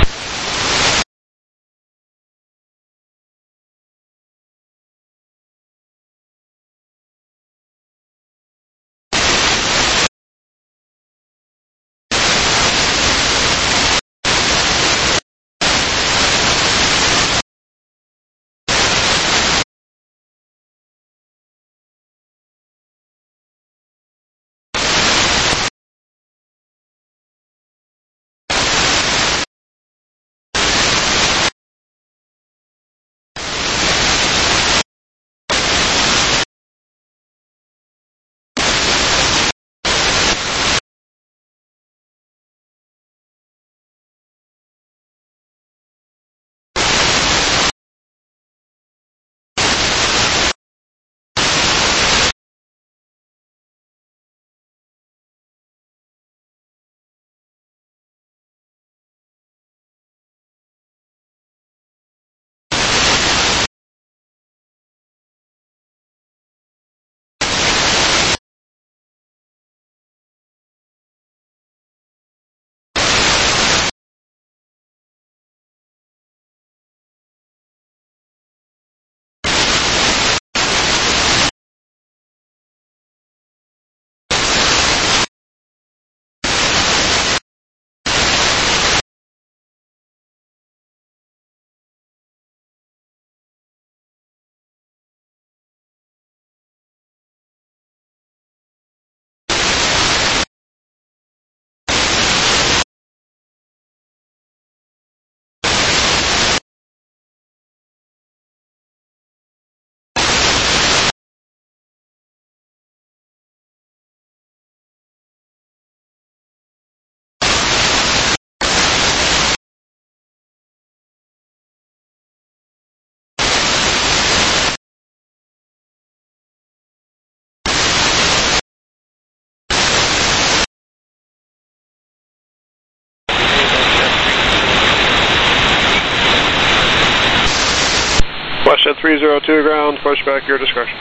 Westjet three zero two ground, push back your discretion.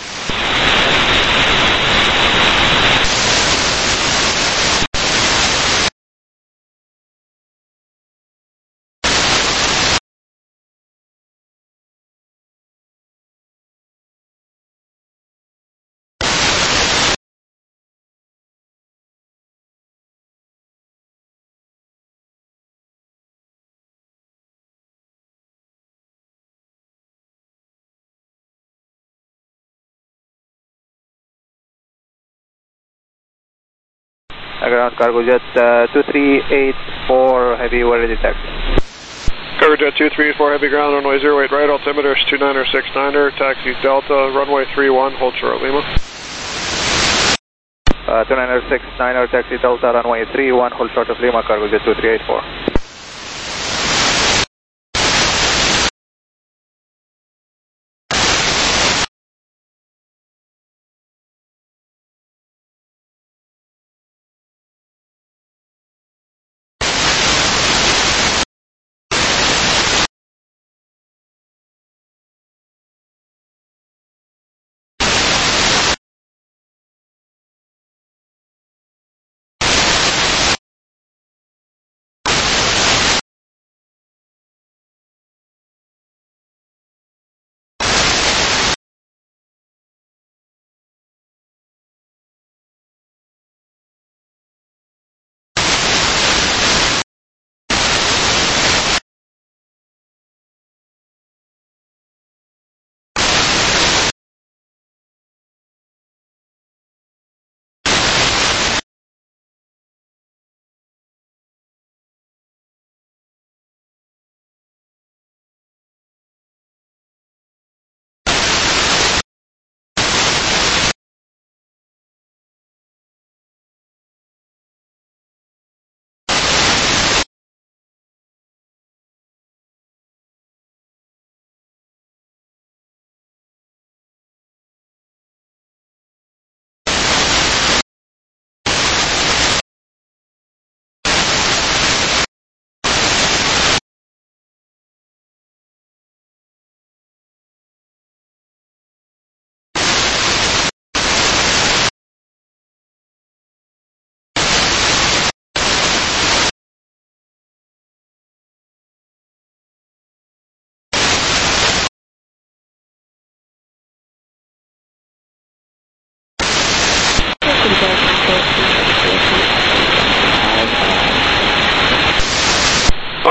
Ground Cargo Jet uh, two three eight four, heavy, we're ready taxi. Cargo Jet two three eight four, heavy ground, runway zero eight right, altimeter is two niner six niner, taxi Delta, runway three one, hold short Lima. Uh, two niner six niner, taxi Delta, runway three one, hold short of Lima, Cargo Jet two three eight four.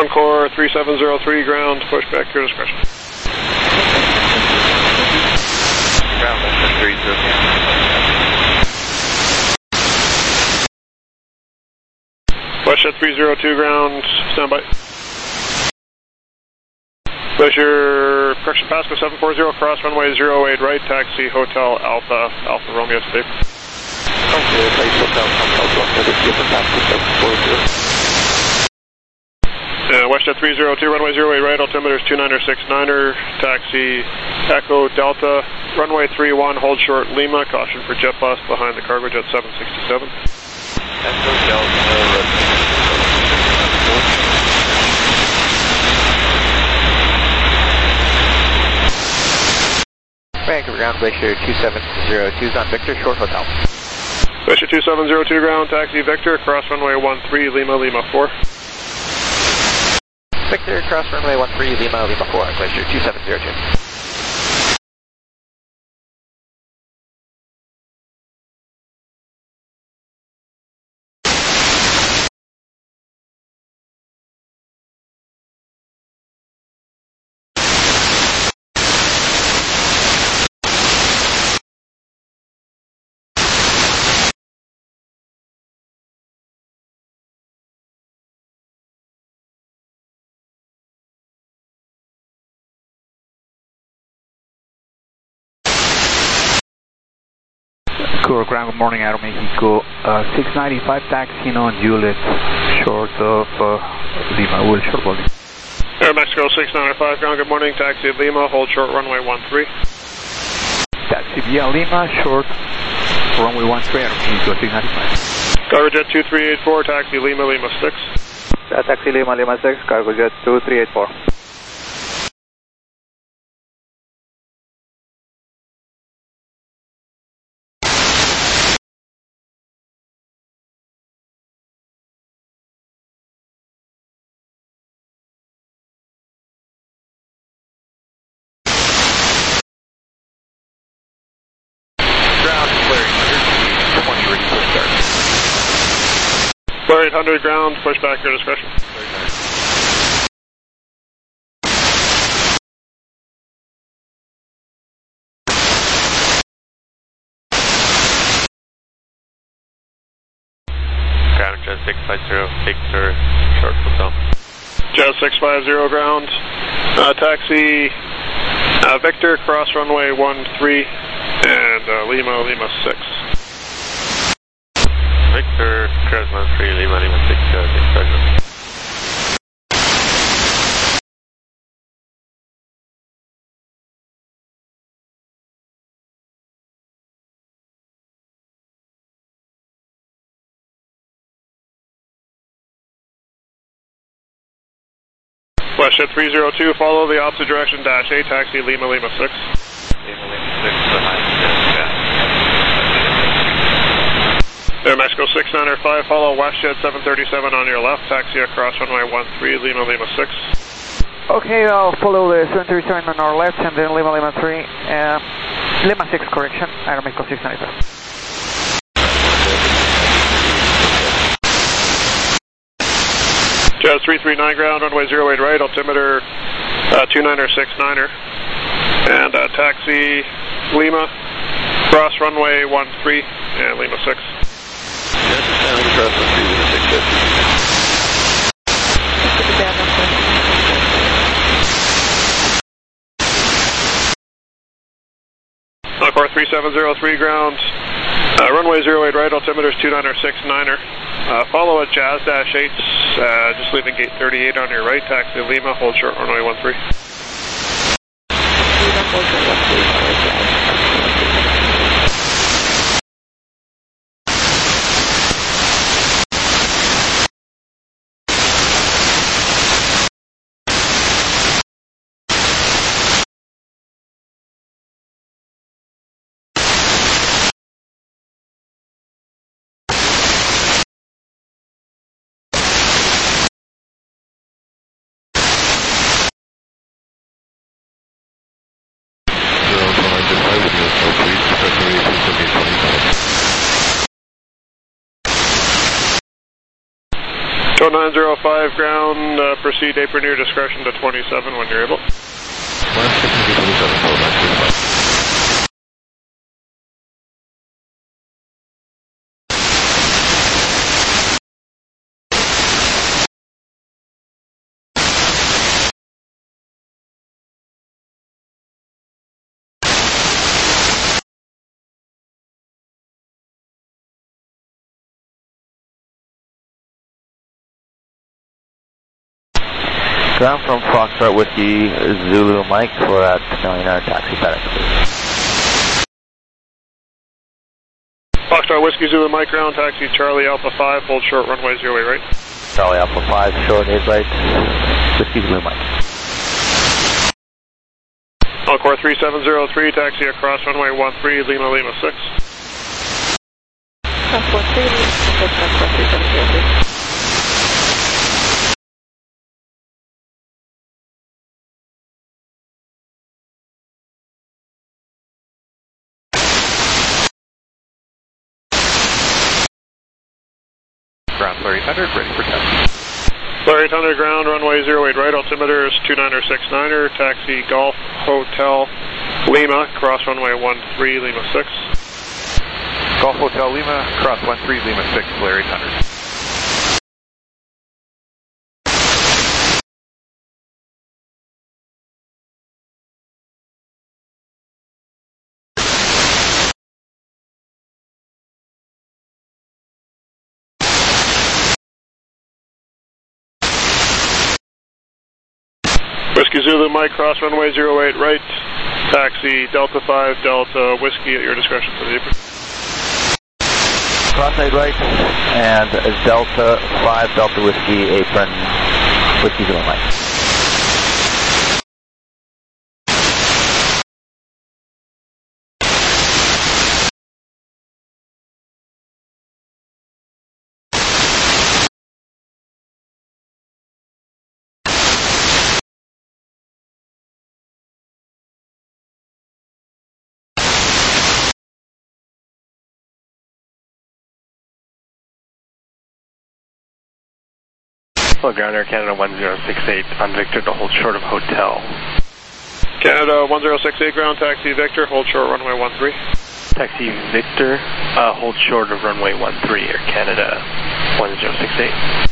Encore three seven zero three, ground, push back your discretion. Ground, that's three zero. WestJet three zero two, ground, standby. Pleasure, correction, Pasco seven four zero, cross runway zero eight right, taxi Hotel Alpha, Alpha Romeo today. Okay, place Hotel Alpha, Alpha, Pasco seven four zero. Uh, WestJet three zero two, runway zero eight right, altimeter is two niner six niner, taxi Echo Delta, runway three one, hold short Lima, caution for jet blast behind the cargo jet seven sixty-seven. Echo Delta, Vancouver ground, Glacier two seven zero two is on Victor, short hotel. Glacier two seven zero two, ground, taxi Victor, cross runway one three, Lima, Lima four. Victor, cross runway one three, Lima, Lima four, on Glacier two seven zero two. Vancouver ground, good morning, Aeromexico. Uh, six ninety-five taxiing on Juliet, short of uh, Lima, will short body. Aeromexico six ninety-five, ground, good morning, taxi Lima, hold short runway one three. Taxi via Lima, short runway one three, Aeromexico six ninety-five. Cargo jet two three eight four, taxi Lima, Lima six. Uh, taxi Lima, Lima six, cargo jet two three eight four. Clear eight hundred, ground, push back your discretion. Ground, Jet six five zero, Victor, short hotel. Jet six five zero, ground, uh, taxi uh, Victor, cross runway one three, and uh, Lima, Lima six. Victor, cross one three, Lima, Lima six, uh, six five. WestJet three zero two, follow the opposite direction, dash eight, taxi Lima, Lima six. Lima, Lima six, behind, yeah. Air Mexico six niner five, follow WestJet seven thirty-seven on your left, taxi across runway one three, Lima, Lima six. Okay, I'll follow the seven thirty-seven on our left and then Lima, Lima three, uh, Lima six, correction, Aeromexico six ninety-five. Jet three three nine, ground, runway zero eight right, altimeter uh, two niner six niner, and uh, taxi Lima, cross runway one three, and Lima six. Yes, sound cross one three, Lima six fifty. Encore three seven zero three, ground, uh, runway zero eight right, altimeter is two niner six niner. Uh, follow at Jazz dash eight, uh, just leaving gate thirty-eight on your right, taxi Lima, hold short runway one three. Show nine zero five ground, uh, proceed apron near discretion to twenty-seven when you're able. Ground from Foxtrot Whiskey Zulu Mike for at ninety-nine taxi FedEx. Foxtrot Whiskey Zulu Mike ground, taxi Charlie Alpha five, hold short runway zero eight right. Charlie Alpha five, short eight right, Whiskey Zulu Mike. Encore three seven zero three, taxi across runway one three, Lima Lima six. Cross one three, Lima three seven zero three. Ground Flare eight hundred, ready for test. Flare eight hundred ground, runway zero eight right, altimeter is two niner six niner, taxi Golf Hotel Lima, cross runway one three, Lima six. Golf Hotel Lima, cross one three, Lima six, Flare eight hundred. Whiskey Zulu Mike, cross runway zero eight right, taxi Delta five, Delta Whiskey at your discretion for the apron. Cross eight right, and Delta five, Delta Whiskey apron, Whiskey Zulu Mike. Hello, Ground Air Canada one zero six eight on Victor to hold short of hotel. Canada one zero six eight ground, taxi Victor, hold short runway one three. Taxi Victor, uh, hold short of runway one three, Air Canada one zero six eight.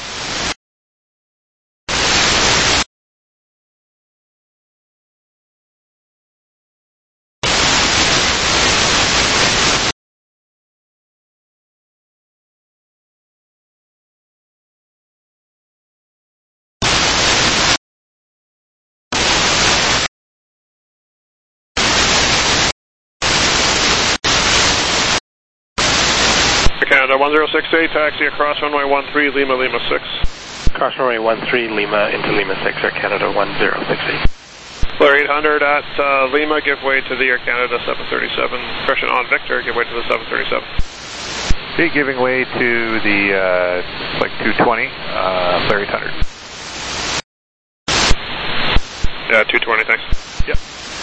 Canada one zero six eight, taxi across runway one three, Lima Lima six. Cross runway one three, Lima into Lima six, Air Canada one zero six eight. Flare eight hundred at uh, Lima, give way to the Air Canada seven thirty-seven. Correction on Victor, give way to the seven thirty-seven. Okay, giving way to the, uh, like two twenty, uh, Flare eight hundred. Yeah, two twenty, thanks. Yep.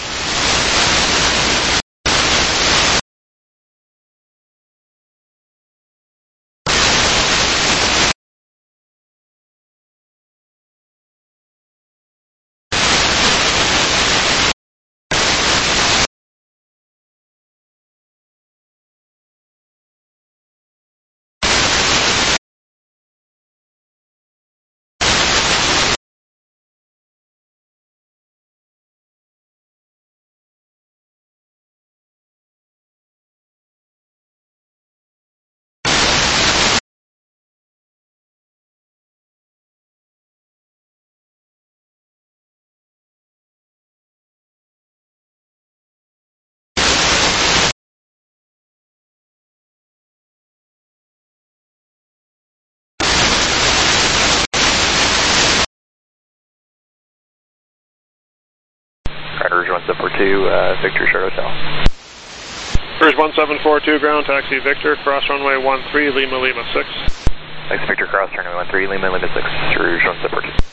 Rouge one seven four two, uh, Victor Short Hotel. Rouge one seven four two ground, taxi Victor, cross runway one three, Lima Lima six. Thanks Victor, cross runway one three, Lima Lima six, Rouge one seven four two.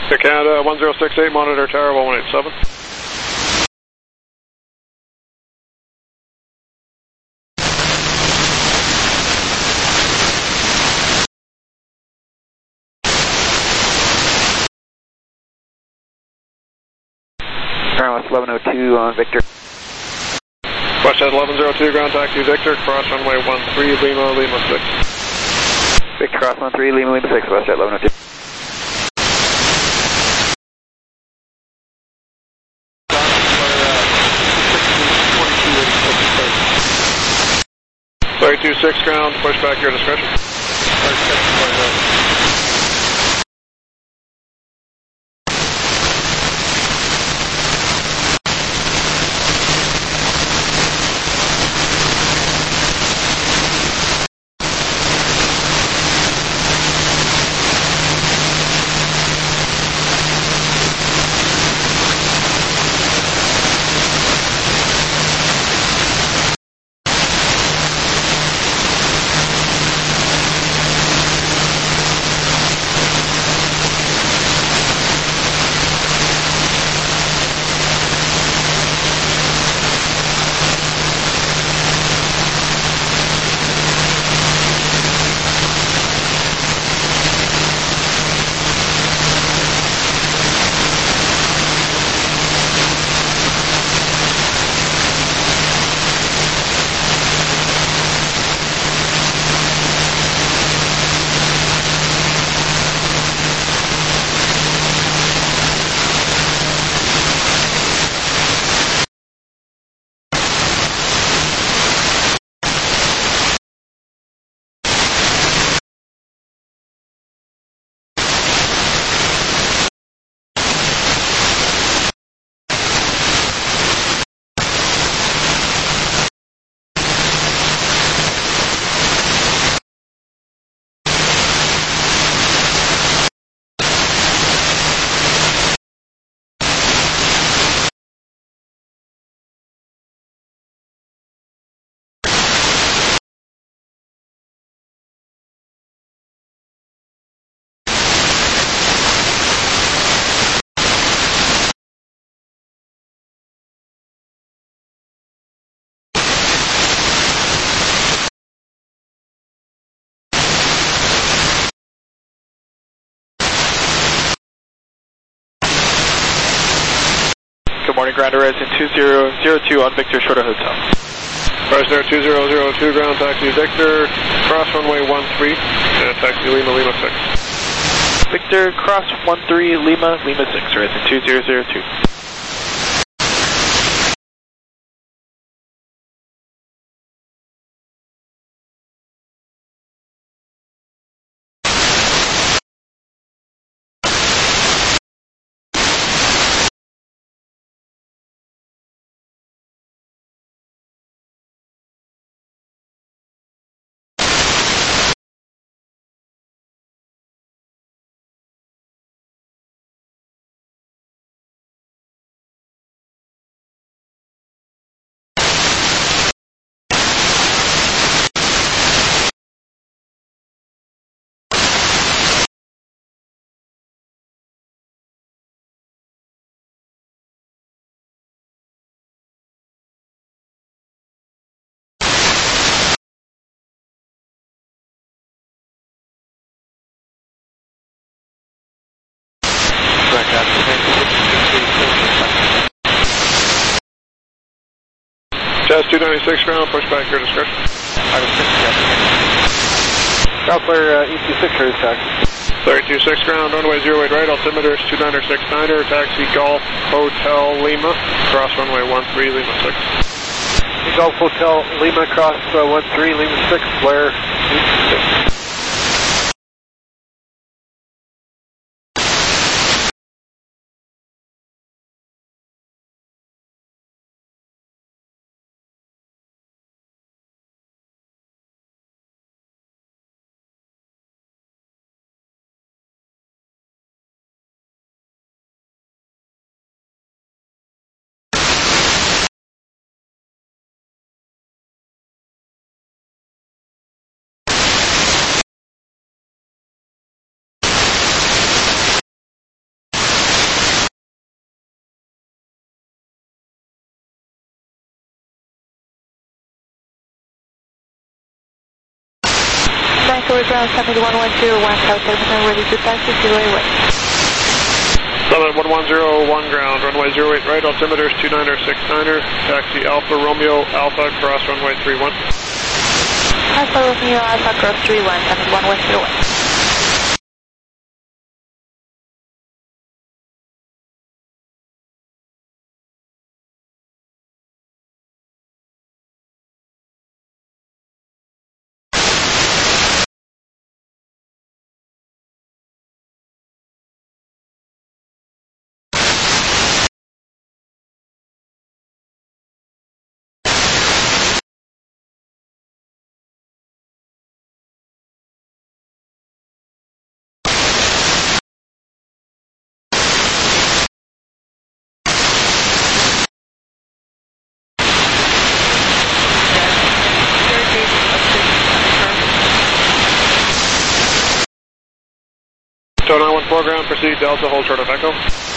Air Canada one zero six eight, monitor tower one one eight seven. Ground West eleven oh two on Victor. Westhead eleven oh two, ground taxi Victor, cross runway one three, Lima, Lima six. Victor cross one three, Lima, Lima six, Westhead eleven oh two. thirty-two six ground, push back your discretion. Good morning, ground horizon two zero zero two on Victor, short of hotel. Horizon two zero zero two, ground taxi Victor, cross runway one three, uh, taxi Lima, Lima six. Victor, cross one three, Lima, Lima six, horizon two zero zero two. Jazz two ninety-six ground, push back your discretion. Doppler uh, E T six, here's taxi. thirty-two six ground, runway zero eight right, altimeter is two niner six niner, taxi Golf Hotel Lima, cross runway one three, Lima six. Golf Hotel Lima, cross uh, one three, Lima six, flare six. Vancouver ground, Summit one one zero one, South Terminal, ready to taxi, zero eight right. Summit one one zero one ground, runway zero eight right, altimeters two niner six niner, taxi Alpha Romeo Alpha, cross runway three one. Alpha Romeo Alpha, cross three one, Summit one one zero one. nine one four ground, proceed Delta, hold short of Echo.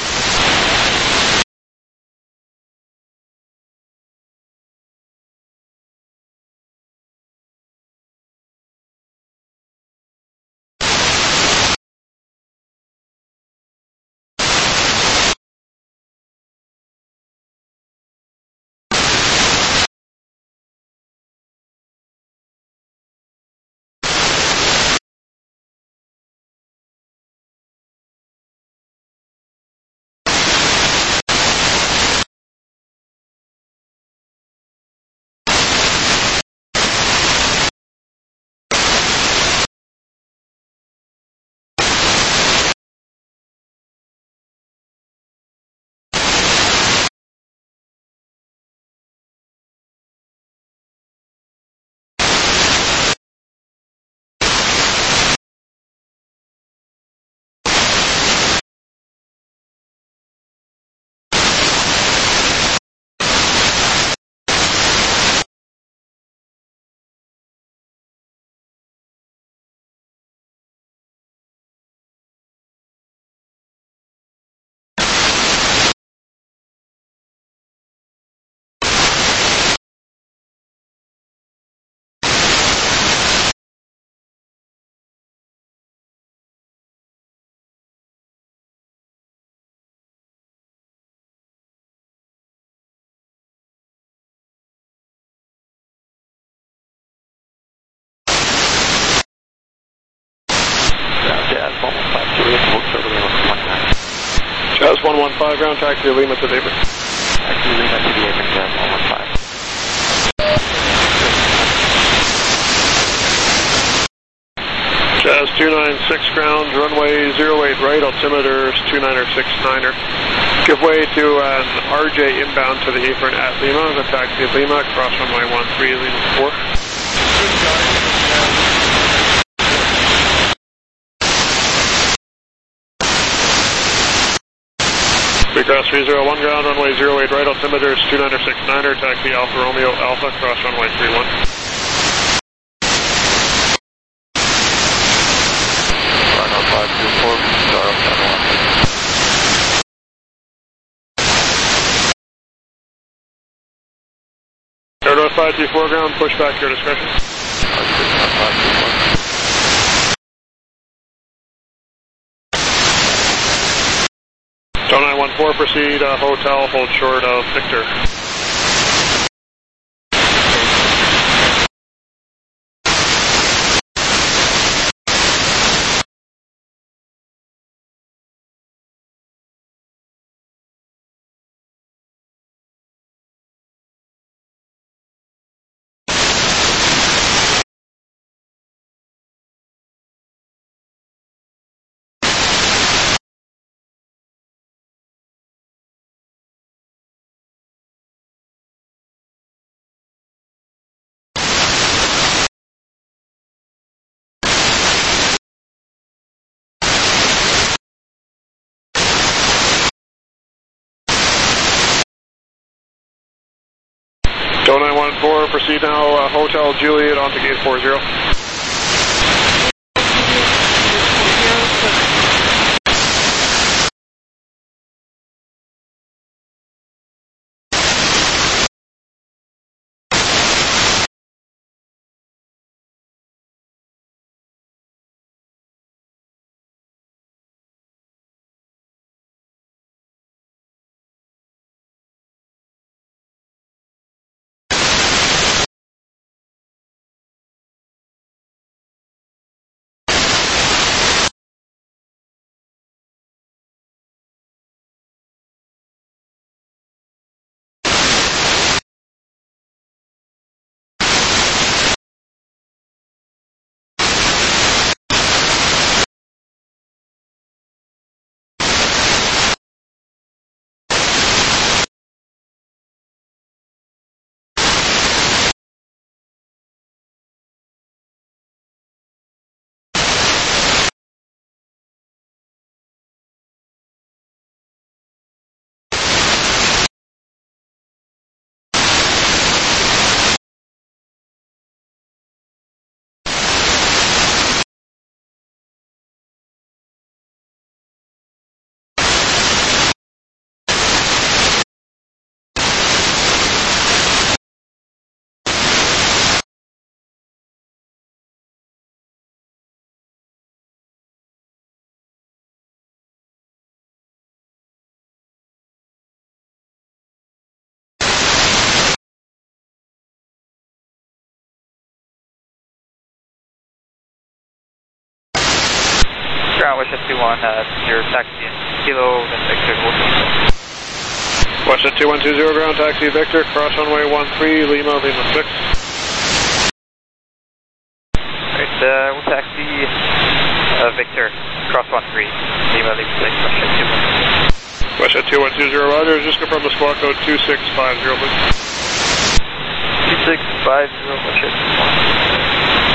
Jazz one one five ground, taxi Lima to the apron. Taxi Lima to the apron, Jazz one one five. Jazz two nine six ground, runway zero eight right, altimeters two niner six niner. Give way to an R J inbound to the apron at Lima, the taxi Lima, cross runway one three, Lima four. We cross three zero one ground, runway zero eight right, altimeters two niner six niner, taxi Alpha Romeo Alpha, cross runway three one. Runway five two four, start up channel one. Airdose five two four ground, push back your discretion. five two four. nine one four, proceed, uh, hotel, hold short of Victor. nine one four, proceed now, uh, Hotel Juliet onto gate four zero. Russia two one, uh, your taxi Kilo and Victor Hotel. Russia two one two zero ground, taxi Victor, cross runway one three, Lima, Lima six. Alright, uh, we'll taxi uh, Victor, cross one three, Lima, Lima six, Russia two one two zero. Russia two one two zero, roger, just confirm the squawk code two six five zero, please. two six five zero, Russia two one.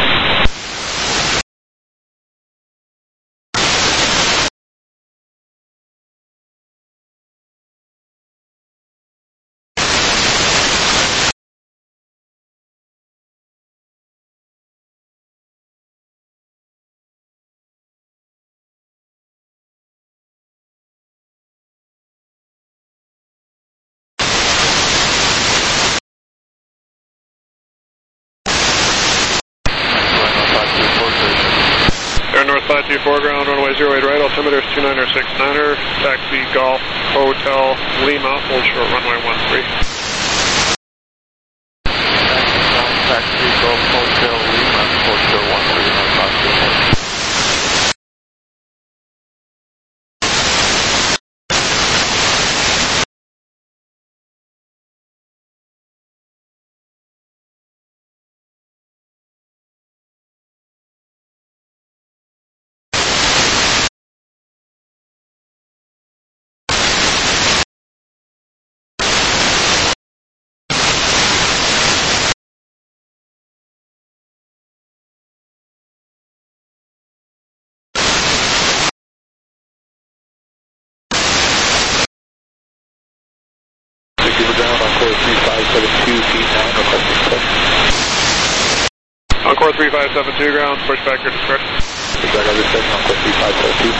Air North five two four ground, runway zero eight right, altimeter is two nine six niner, taxi Golf Hotel Lima, hold short runway one three. Taxi Golf Hotel Lima, hold short one three, North five two four. Encore three five seven two ground, push back your discretion. Push back your discretion, Encore three five seven two.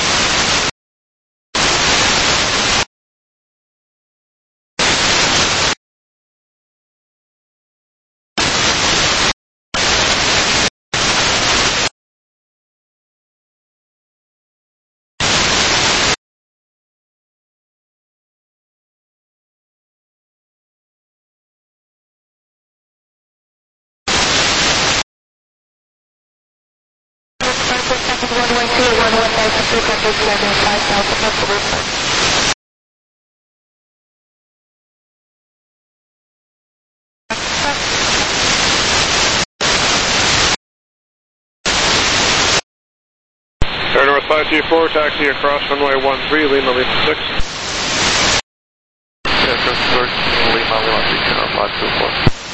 Air North five two four, taxi across runway one three, Lima, Lima six. Air North Lima, Lima six, North five two four.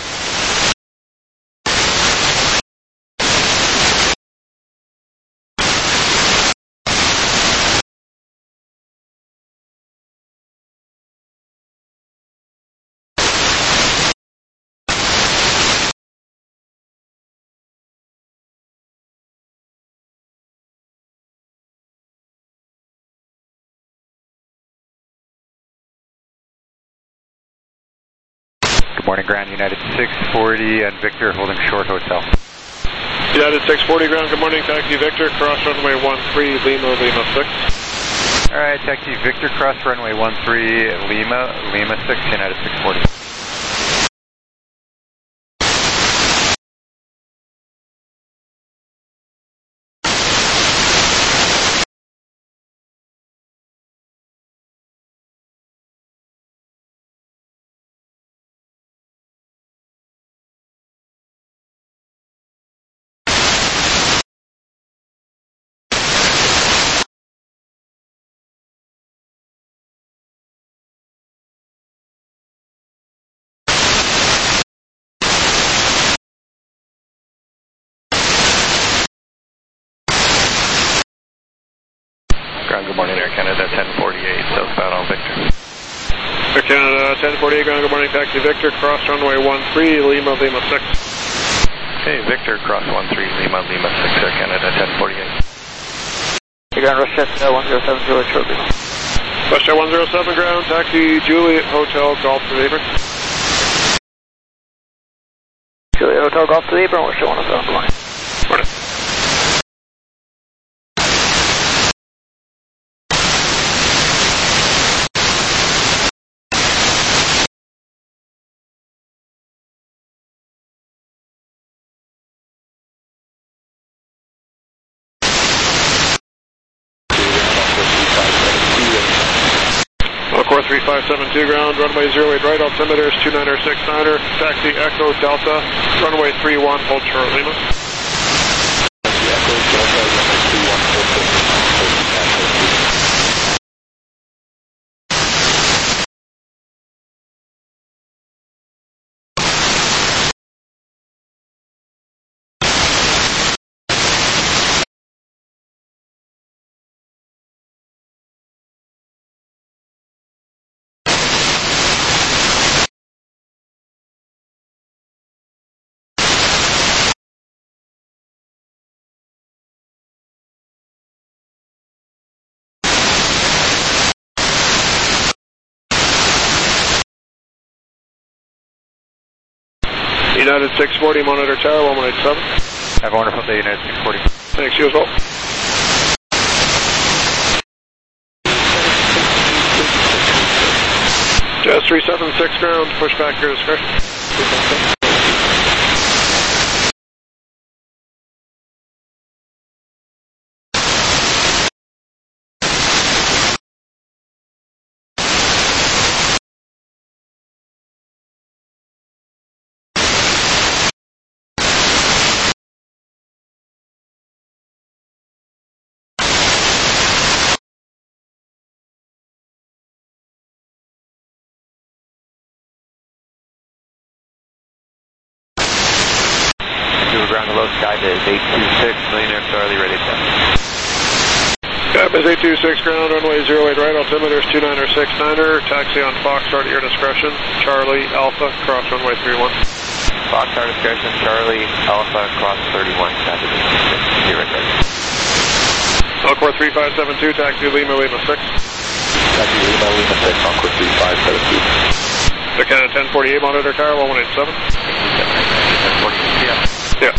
Good morning, ground United six forty and Victor holding short hotel. United six forty ground, good morning, taxi Victor, cross runway one three, Lima, Lima six. Alright, taxi Victor, cross runway one three, Lima, Lima six, United six forty. Ground, good morning, Air Canada ten forty-eight, southbound on Victor. Air Canada ten forty-eight ground, good morning, taxi Victor, cross runway one three, Lima, Lima six. Hey, Victor, cross one three, Lima, Lima six, Air Canada ten forty-eight. Ground, Russia one zero seven zero, shortly. Russia one zero seven ground, taxi Juliet Hotel, Golf to the apron. Juliet Hotel, Golf to the apron, Russia one zero seven, good morning. Morning. three five seven two ground, runway zero eight right, altimeter is two niner six niner, taxi Echo Delta, runway three one, hold short Lima. Taxi Echo Delta, runway three one, hold short Lima, hold Echo. United six forty, monitor tower, one one eight seven. I have order from the United six forty. Thanks, you as well. Jazz three seven six ground, push back your discretion. Ground hello, sky is eight two six, Millionaire Charlie, ready to test. Cap is eight two six ground, runway zero eight right, altimeter is two niner six niner, taxi on Foxtrot at your discretion, Charlie Alpha, cross runway three one. Foxtrot discretion, Charlie Alpha, cross thirty-one, taxi zero ready. Encore three five seven two, taxi Lima, Lima six. Taxi Lima, Lima six, Encore three five seven two. The Canada ten forty-eight, monitor tower, one one eight seven. ten forty-eight, yeah. Yeah.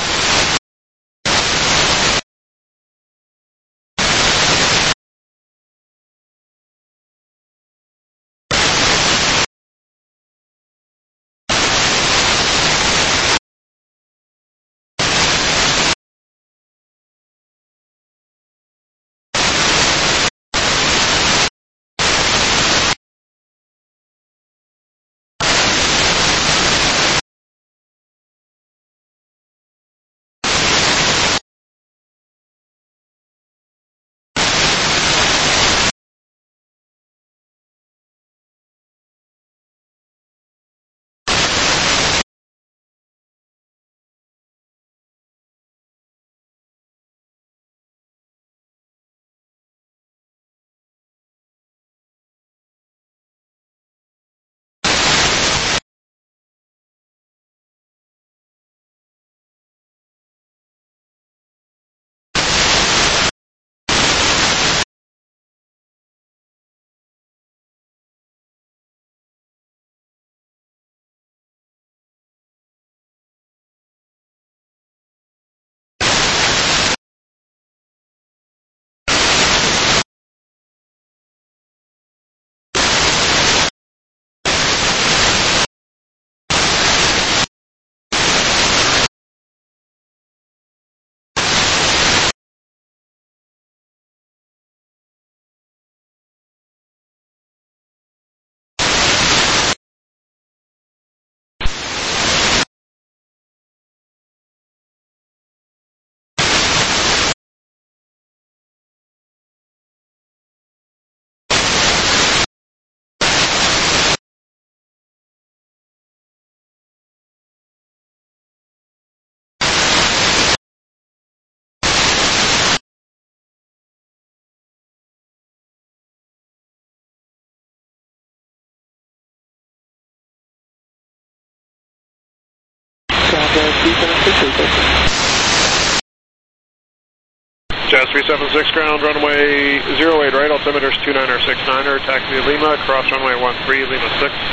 Jazz three seven six ground, runway zero eight right, altimeter is two niner six niner, taxi Lima, cross runway one three, Lima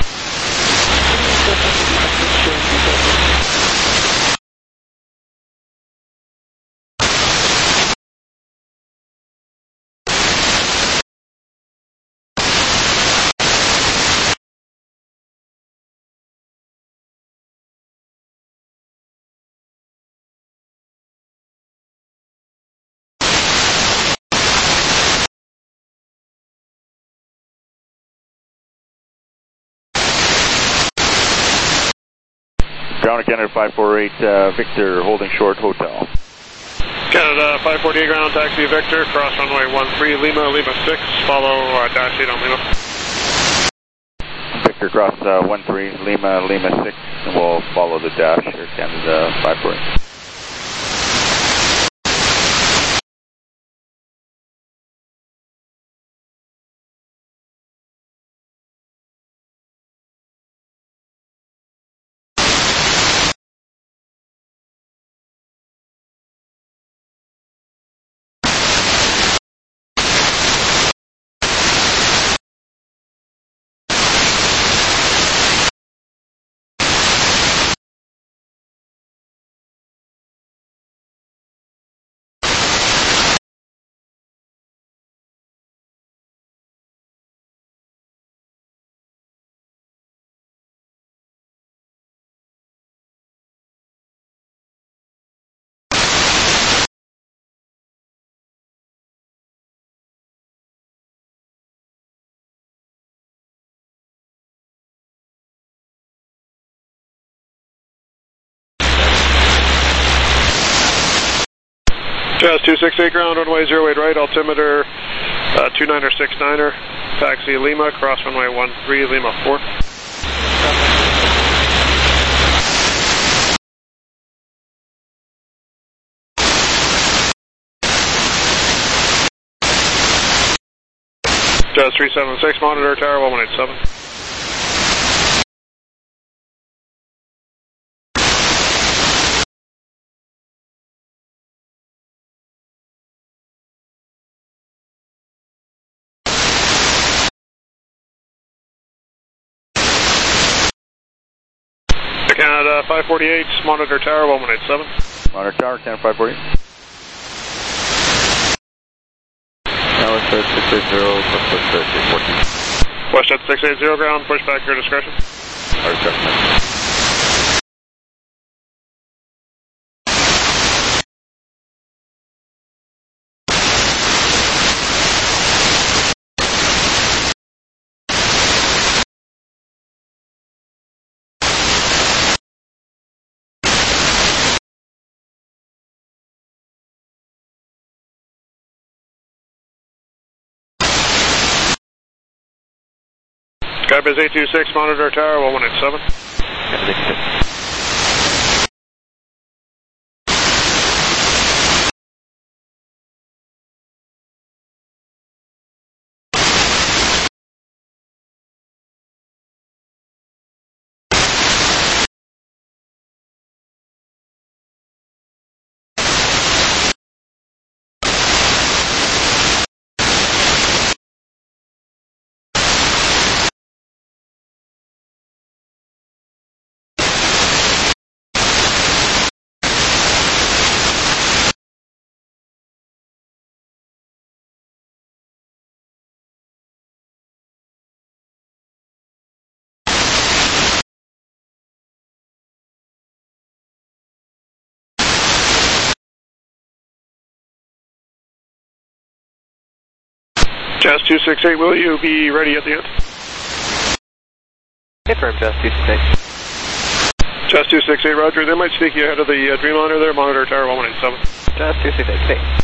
six. Ground Canada five four eight, uh, Victor holding short, hotel. Canada five forty-eight ground, taxi Victor, cross runway one three, Lima, Lima six, follow uh, dash eight on Lima. Victor cross uh, one three, Lima, Lima six, and we'll follow the dash here, Canada five forty-eight. Jazz two six eight ground, runway zero eight right, altimeter uh, two niner six niner, taxi Lima, cross runway one three, Lima four. Jazz three seven six, monitor tower one one eight seven. Canada five forty-eight, monitor tower one one eight seven. Monitor tower, Canada five forty-eight. Now it's at six eight zero, Westjet six fourteen. Westjet six eight zero ground, push back your discretion. Our discretion. Skybiz eight two six, monitor tower one one eight seven. Jazz two six eight, will you be ready at the end? Confirm, Jazz two six eight. Jazz two six eight, roger. They might sneak you ahead of the uh, Dreamliner there, monitor tower one one eight seven. Jazz two six eight, stay.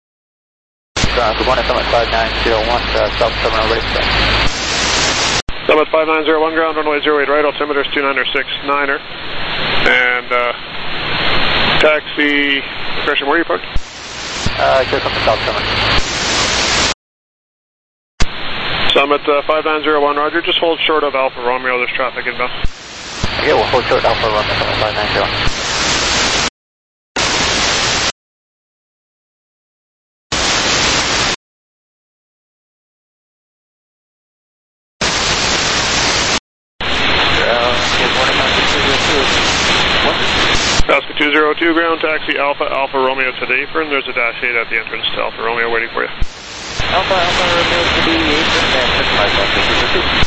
Uh, good morning, Summit five nine zero one, uh, South Terminal ready to Summit five nine zero one ground, runway zero eight right, altimeter is two nine six niner. And uh, taxi, Christian, where are you parked? Uh, just on the south summit. Summit uh, five nine zero one, roger. Just hold short of Alpha Romeo, there's traffic inbound. Okay, we'll hold short Alpha Romeo, Summit five nine zero. Alaska two zero two ground, taxi Alpha, Alpha Romeo to the apron. There's a dash eight at the entrance to Alpha Romeo waiting for you. Alpha, Alpha Romeo to the apron, and five one six zero two.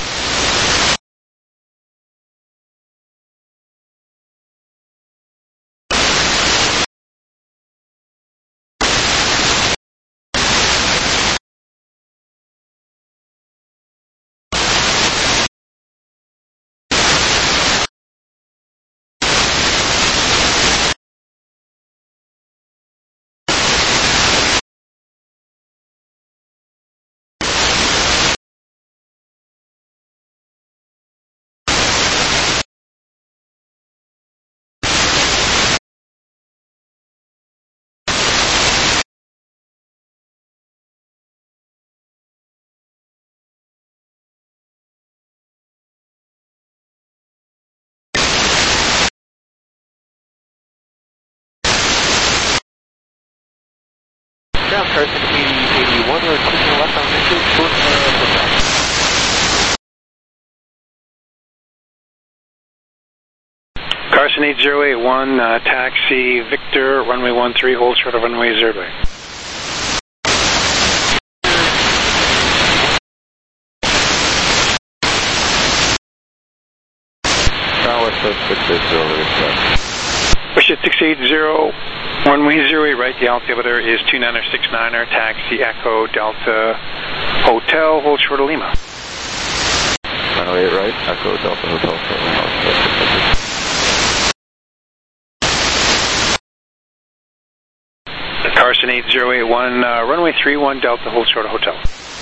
Ground Carson eighty-one, we're taking left on Victor, short uh, Carson eight zero eight one, uh, taxi Victor, runway one three, hold short of runway zero right. Wish six eight zero, runway zero eight right, the altimeter is two nine six niner, taxi Echo Delta Hotel, hold short of Lima. Runway eight right, Echo Delta Hotel, Lima. Carson eight zero eight one, uh, runway three one Delta, hold short of Hotel.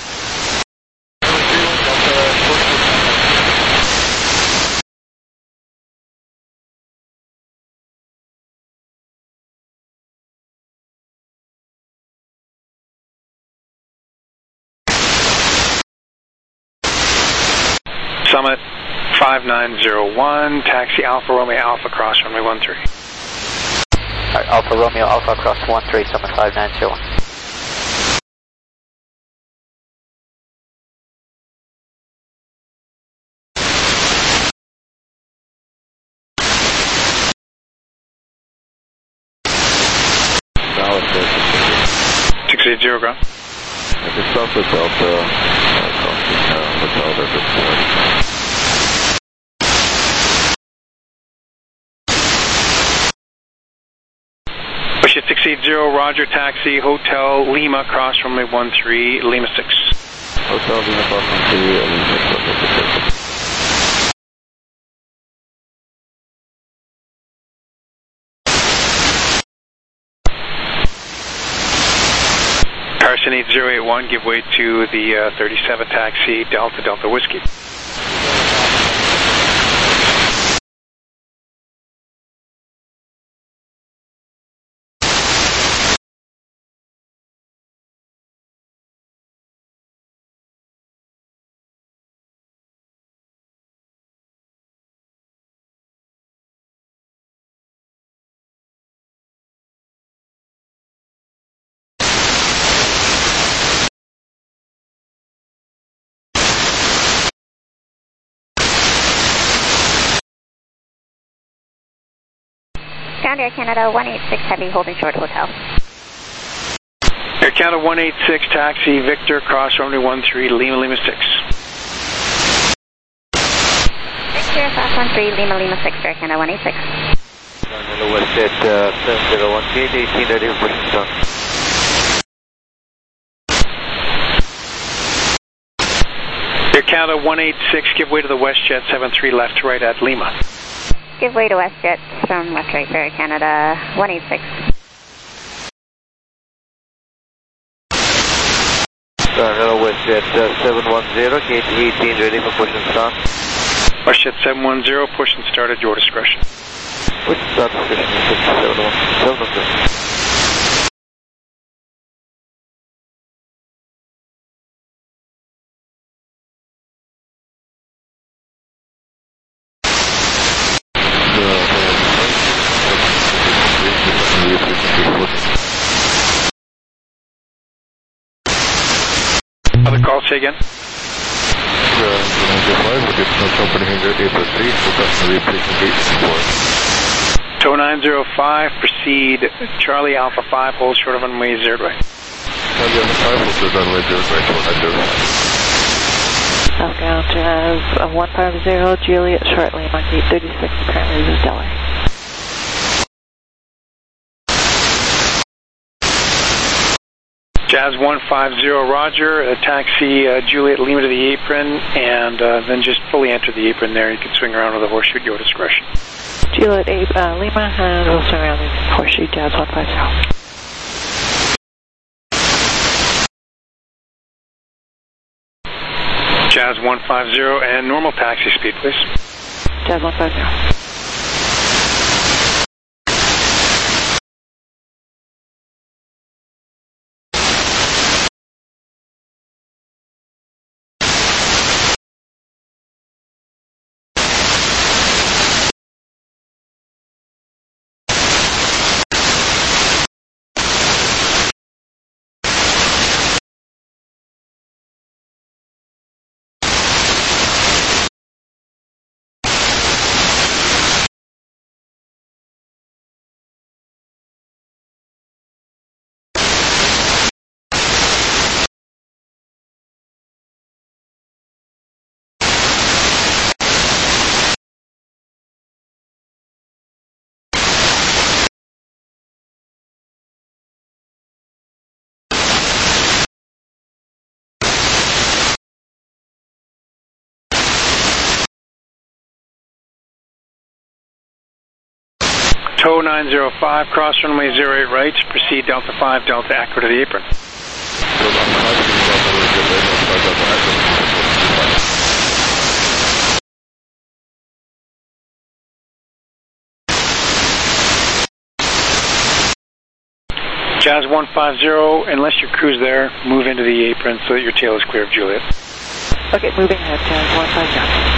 Summit five nine zero one, taxi Alpha Romeo Alpha cross runway one three. Right, Alpha Romeo Alpha cross one three, Summit five nine zero one. six eight zero ground. It's Alpha Delta, uh, crossing uh, Hotel Desert. Wish six eight zero, roger, taxi Hotel Lima, cross runway one three, Lima six. Hotel Lima, cross one three, Lima six. Carson eight zero eight one, give way to the uh, thirty-seven taxi Delta Delta Whiskey. Ground Air Canada one eight six Heavy, holding short Hotel. Air Canada one eight six, taxi Victor, cross runway one three, Lima Lima six. Victor, cross one three, Lima Lima six, Air Canada one eight six. Hello, Westjet uh, seven zero one, gate eighteen, ready for pushing down. Air Canada one eight six, give way to the WestJet seven three left to right at Lima. Give way to WestJet from left right for Air Canada one eight six. Uh, hello, West WestJet uh, seven one zero, gate eighteen, ready for push and start. WestJet seven one zero, push and start at your discretion. Push and start discretion, seven one zero. Other call, say again. Tow nine zero five, proceed Charlie Alpha five, hold short of runway zero right. Charlie Alpha five, hold short of runway zero right, four nine zero. Southbound Jazz one five zero, Juliet shortly on gate thirty-six, apparently this is Delaware. Jazz one five zero, roger, uh, taxi uh, Juliet Lima to the apron, and uh, then just fully enter the apron there. You can swing around with a horseshoe at your discretion. Juliet uh, Lima, and we'll swing around the horseshoe, Jazz one five zero. Jazz one five zero, and normal taxi speed, please. Jazz one five zero. Tow nine zero five, cross runway zero eight right, proceed Delta five, Delta Echo to the apron. Jazz one five zero, unless your crew's there, move into the apron so that your tail is clear of Juliet. Okay, moving ahead, Jazz one five zero.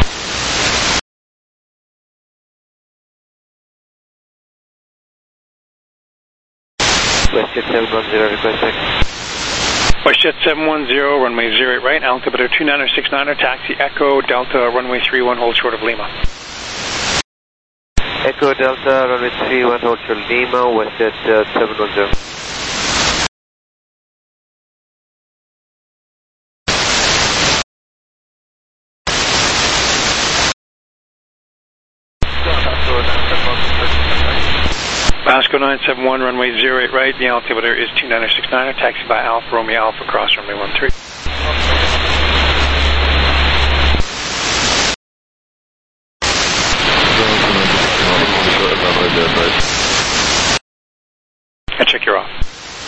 WestJet seven one zero, request check. WestJet seven one zero, runway zero eight right, altimeter two niner six niner, taxi Echo, Delta, runway three one, hold short of Lima. Echo Delta, runway three one, hold short of Lima, WestJet uh, seven one zero. Vasco nine seven one, runway zero eight right, the altimeter is two niner six niner, taxi by Alpha Romeo Alpha, cross runway one three. I check you're off.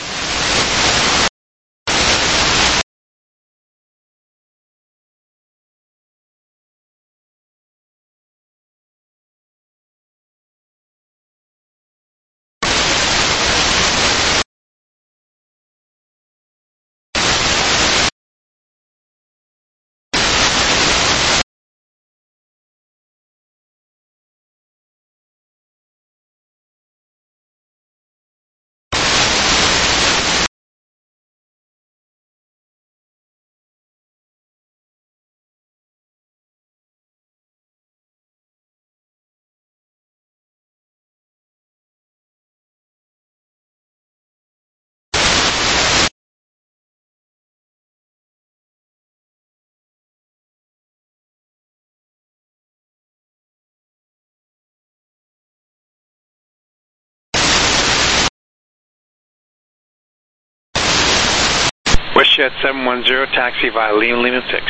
WestJet seven one zero, taxi via Lima, Lima six.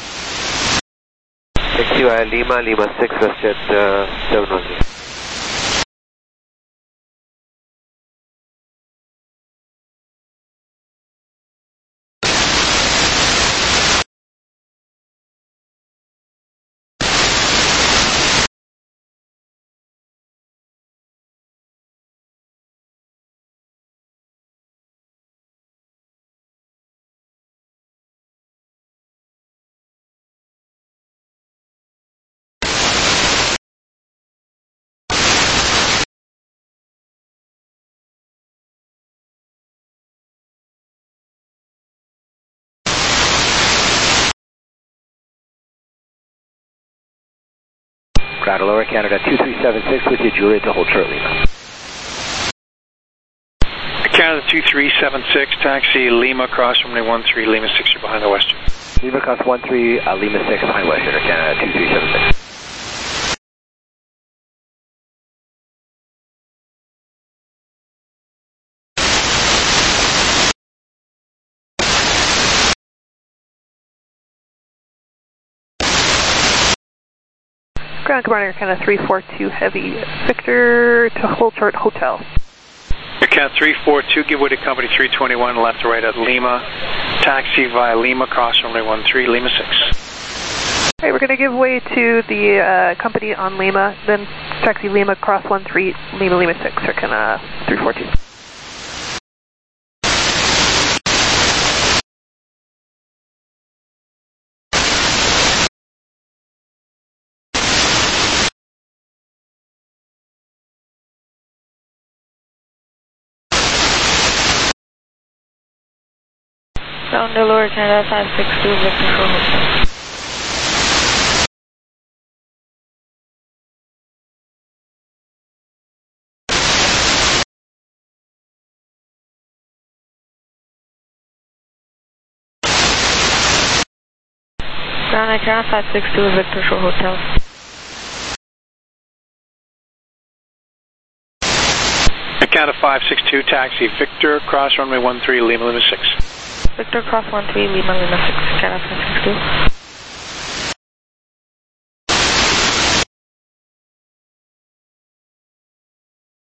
Taxi via Lima, Lima six, WestJet uh, seven one zero. Ground Lower Canada two three seven six with you, Juliet, to hold short Lima. Canada two three seven six, taxi Lima, cross runway one three, Lima six, you're behind the Western. Lima cross one three, uh, Lima six behind Western, Canada two three seven six. Ground Commander Canada three four two Heavy, Victor to hold short Hotel. Cat three four two, give way to company three twenty-one, left to right at Lima. Taxi via Lima, cross runway one three, Lima six. Alright, we're going to give way to the uh, company on Lima, then taxi Lima, cross one three, Lima, Lima six, or can uh, three four two. Ground Lower Canada five six two, Victor for Hotel. Ground Canada five six two, Victor for Hotel. Canada five six two, taxi Victor, cross runway one three, Lima, Lima six. Victor cross one three, Lima, Lima six, Canada five six two.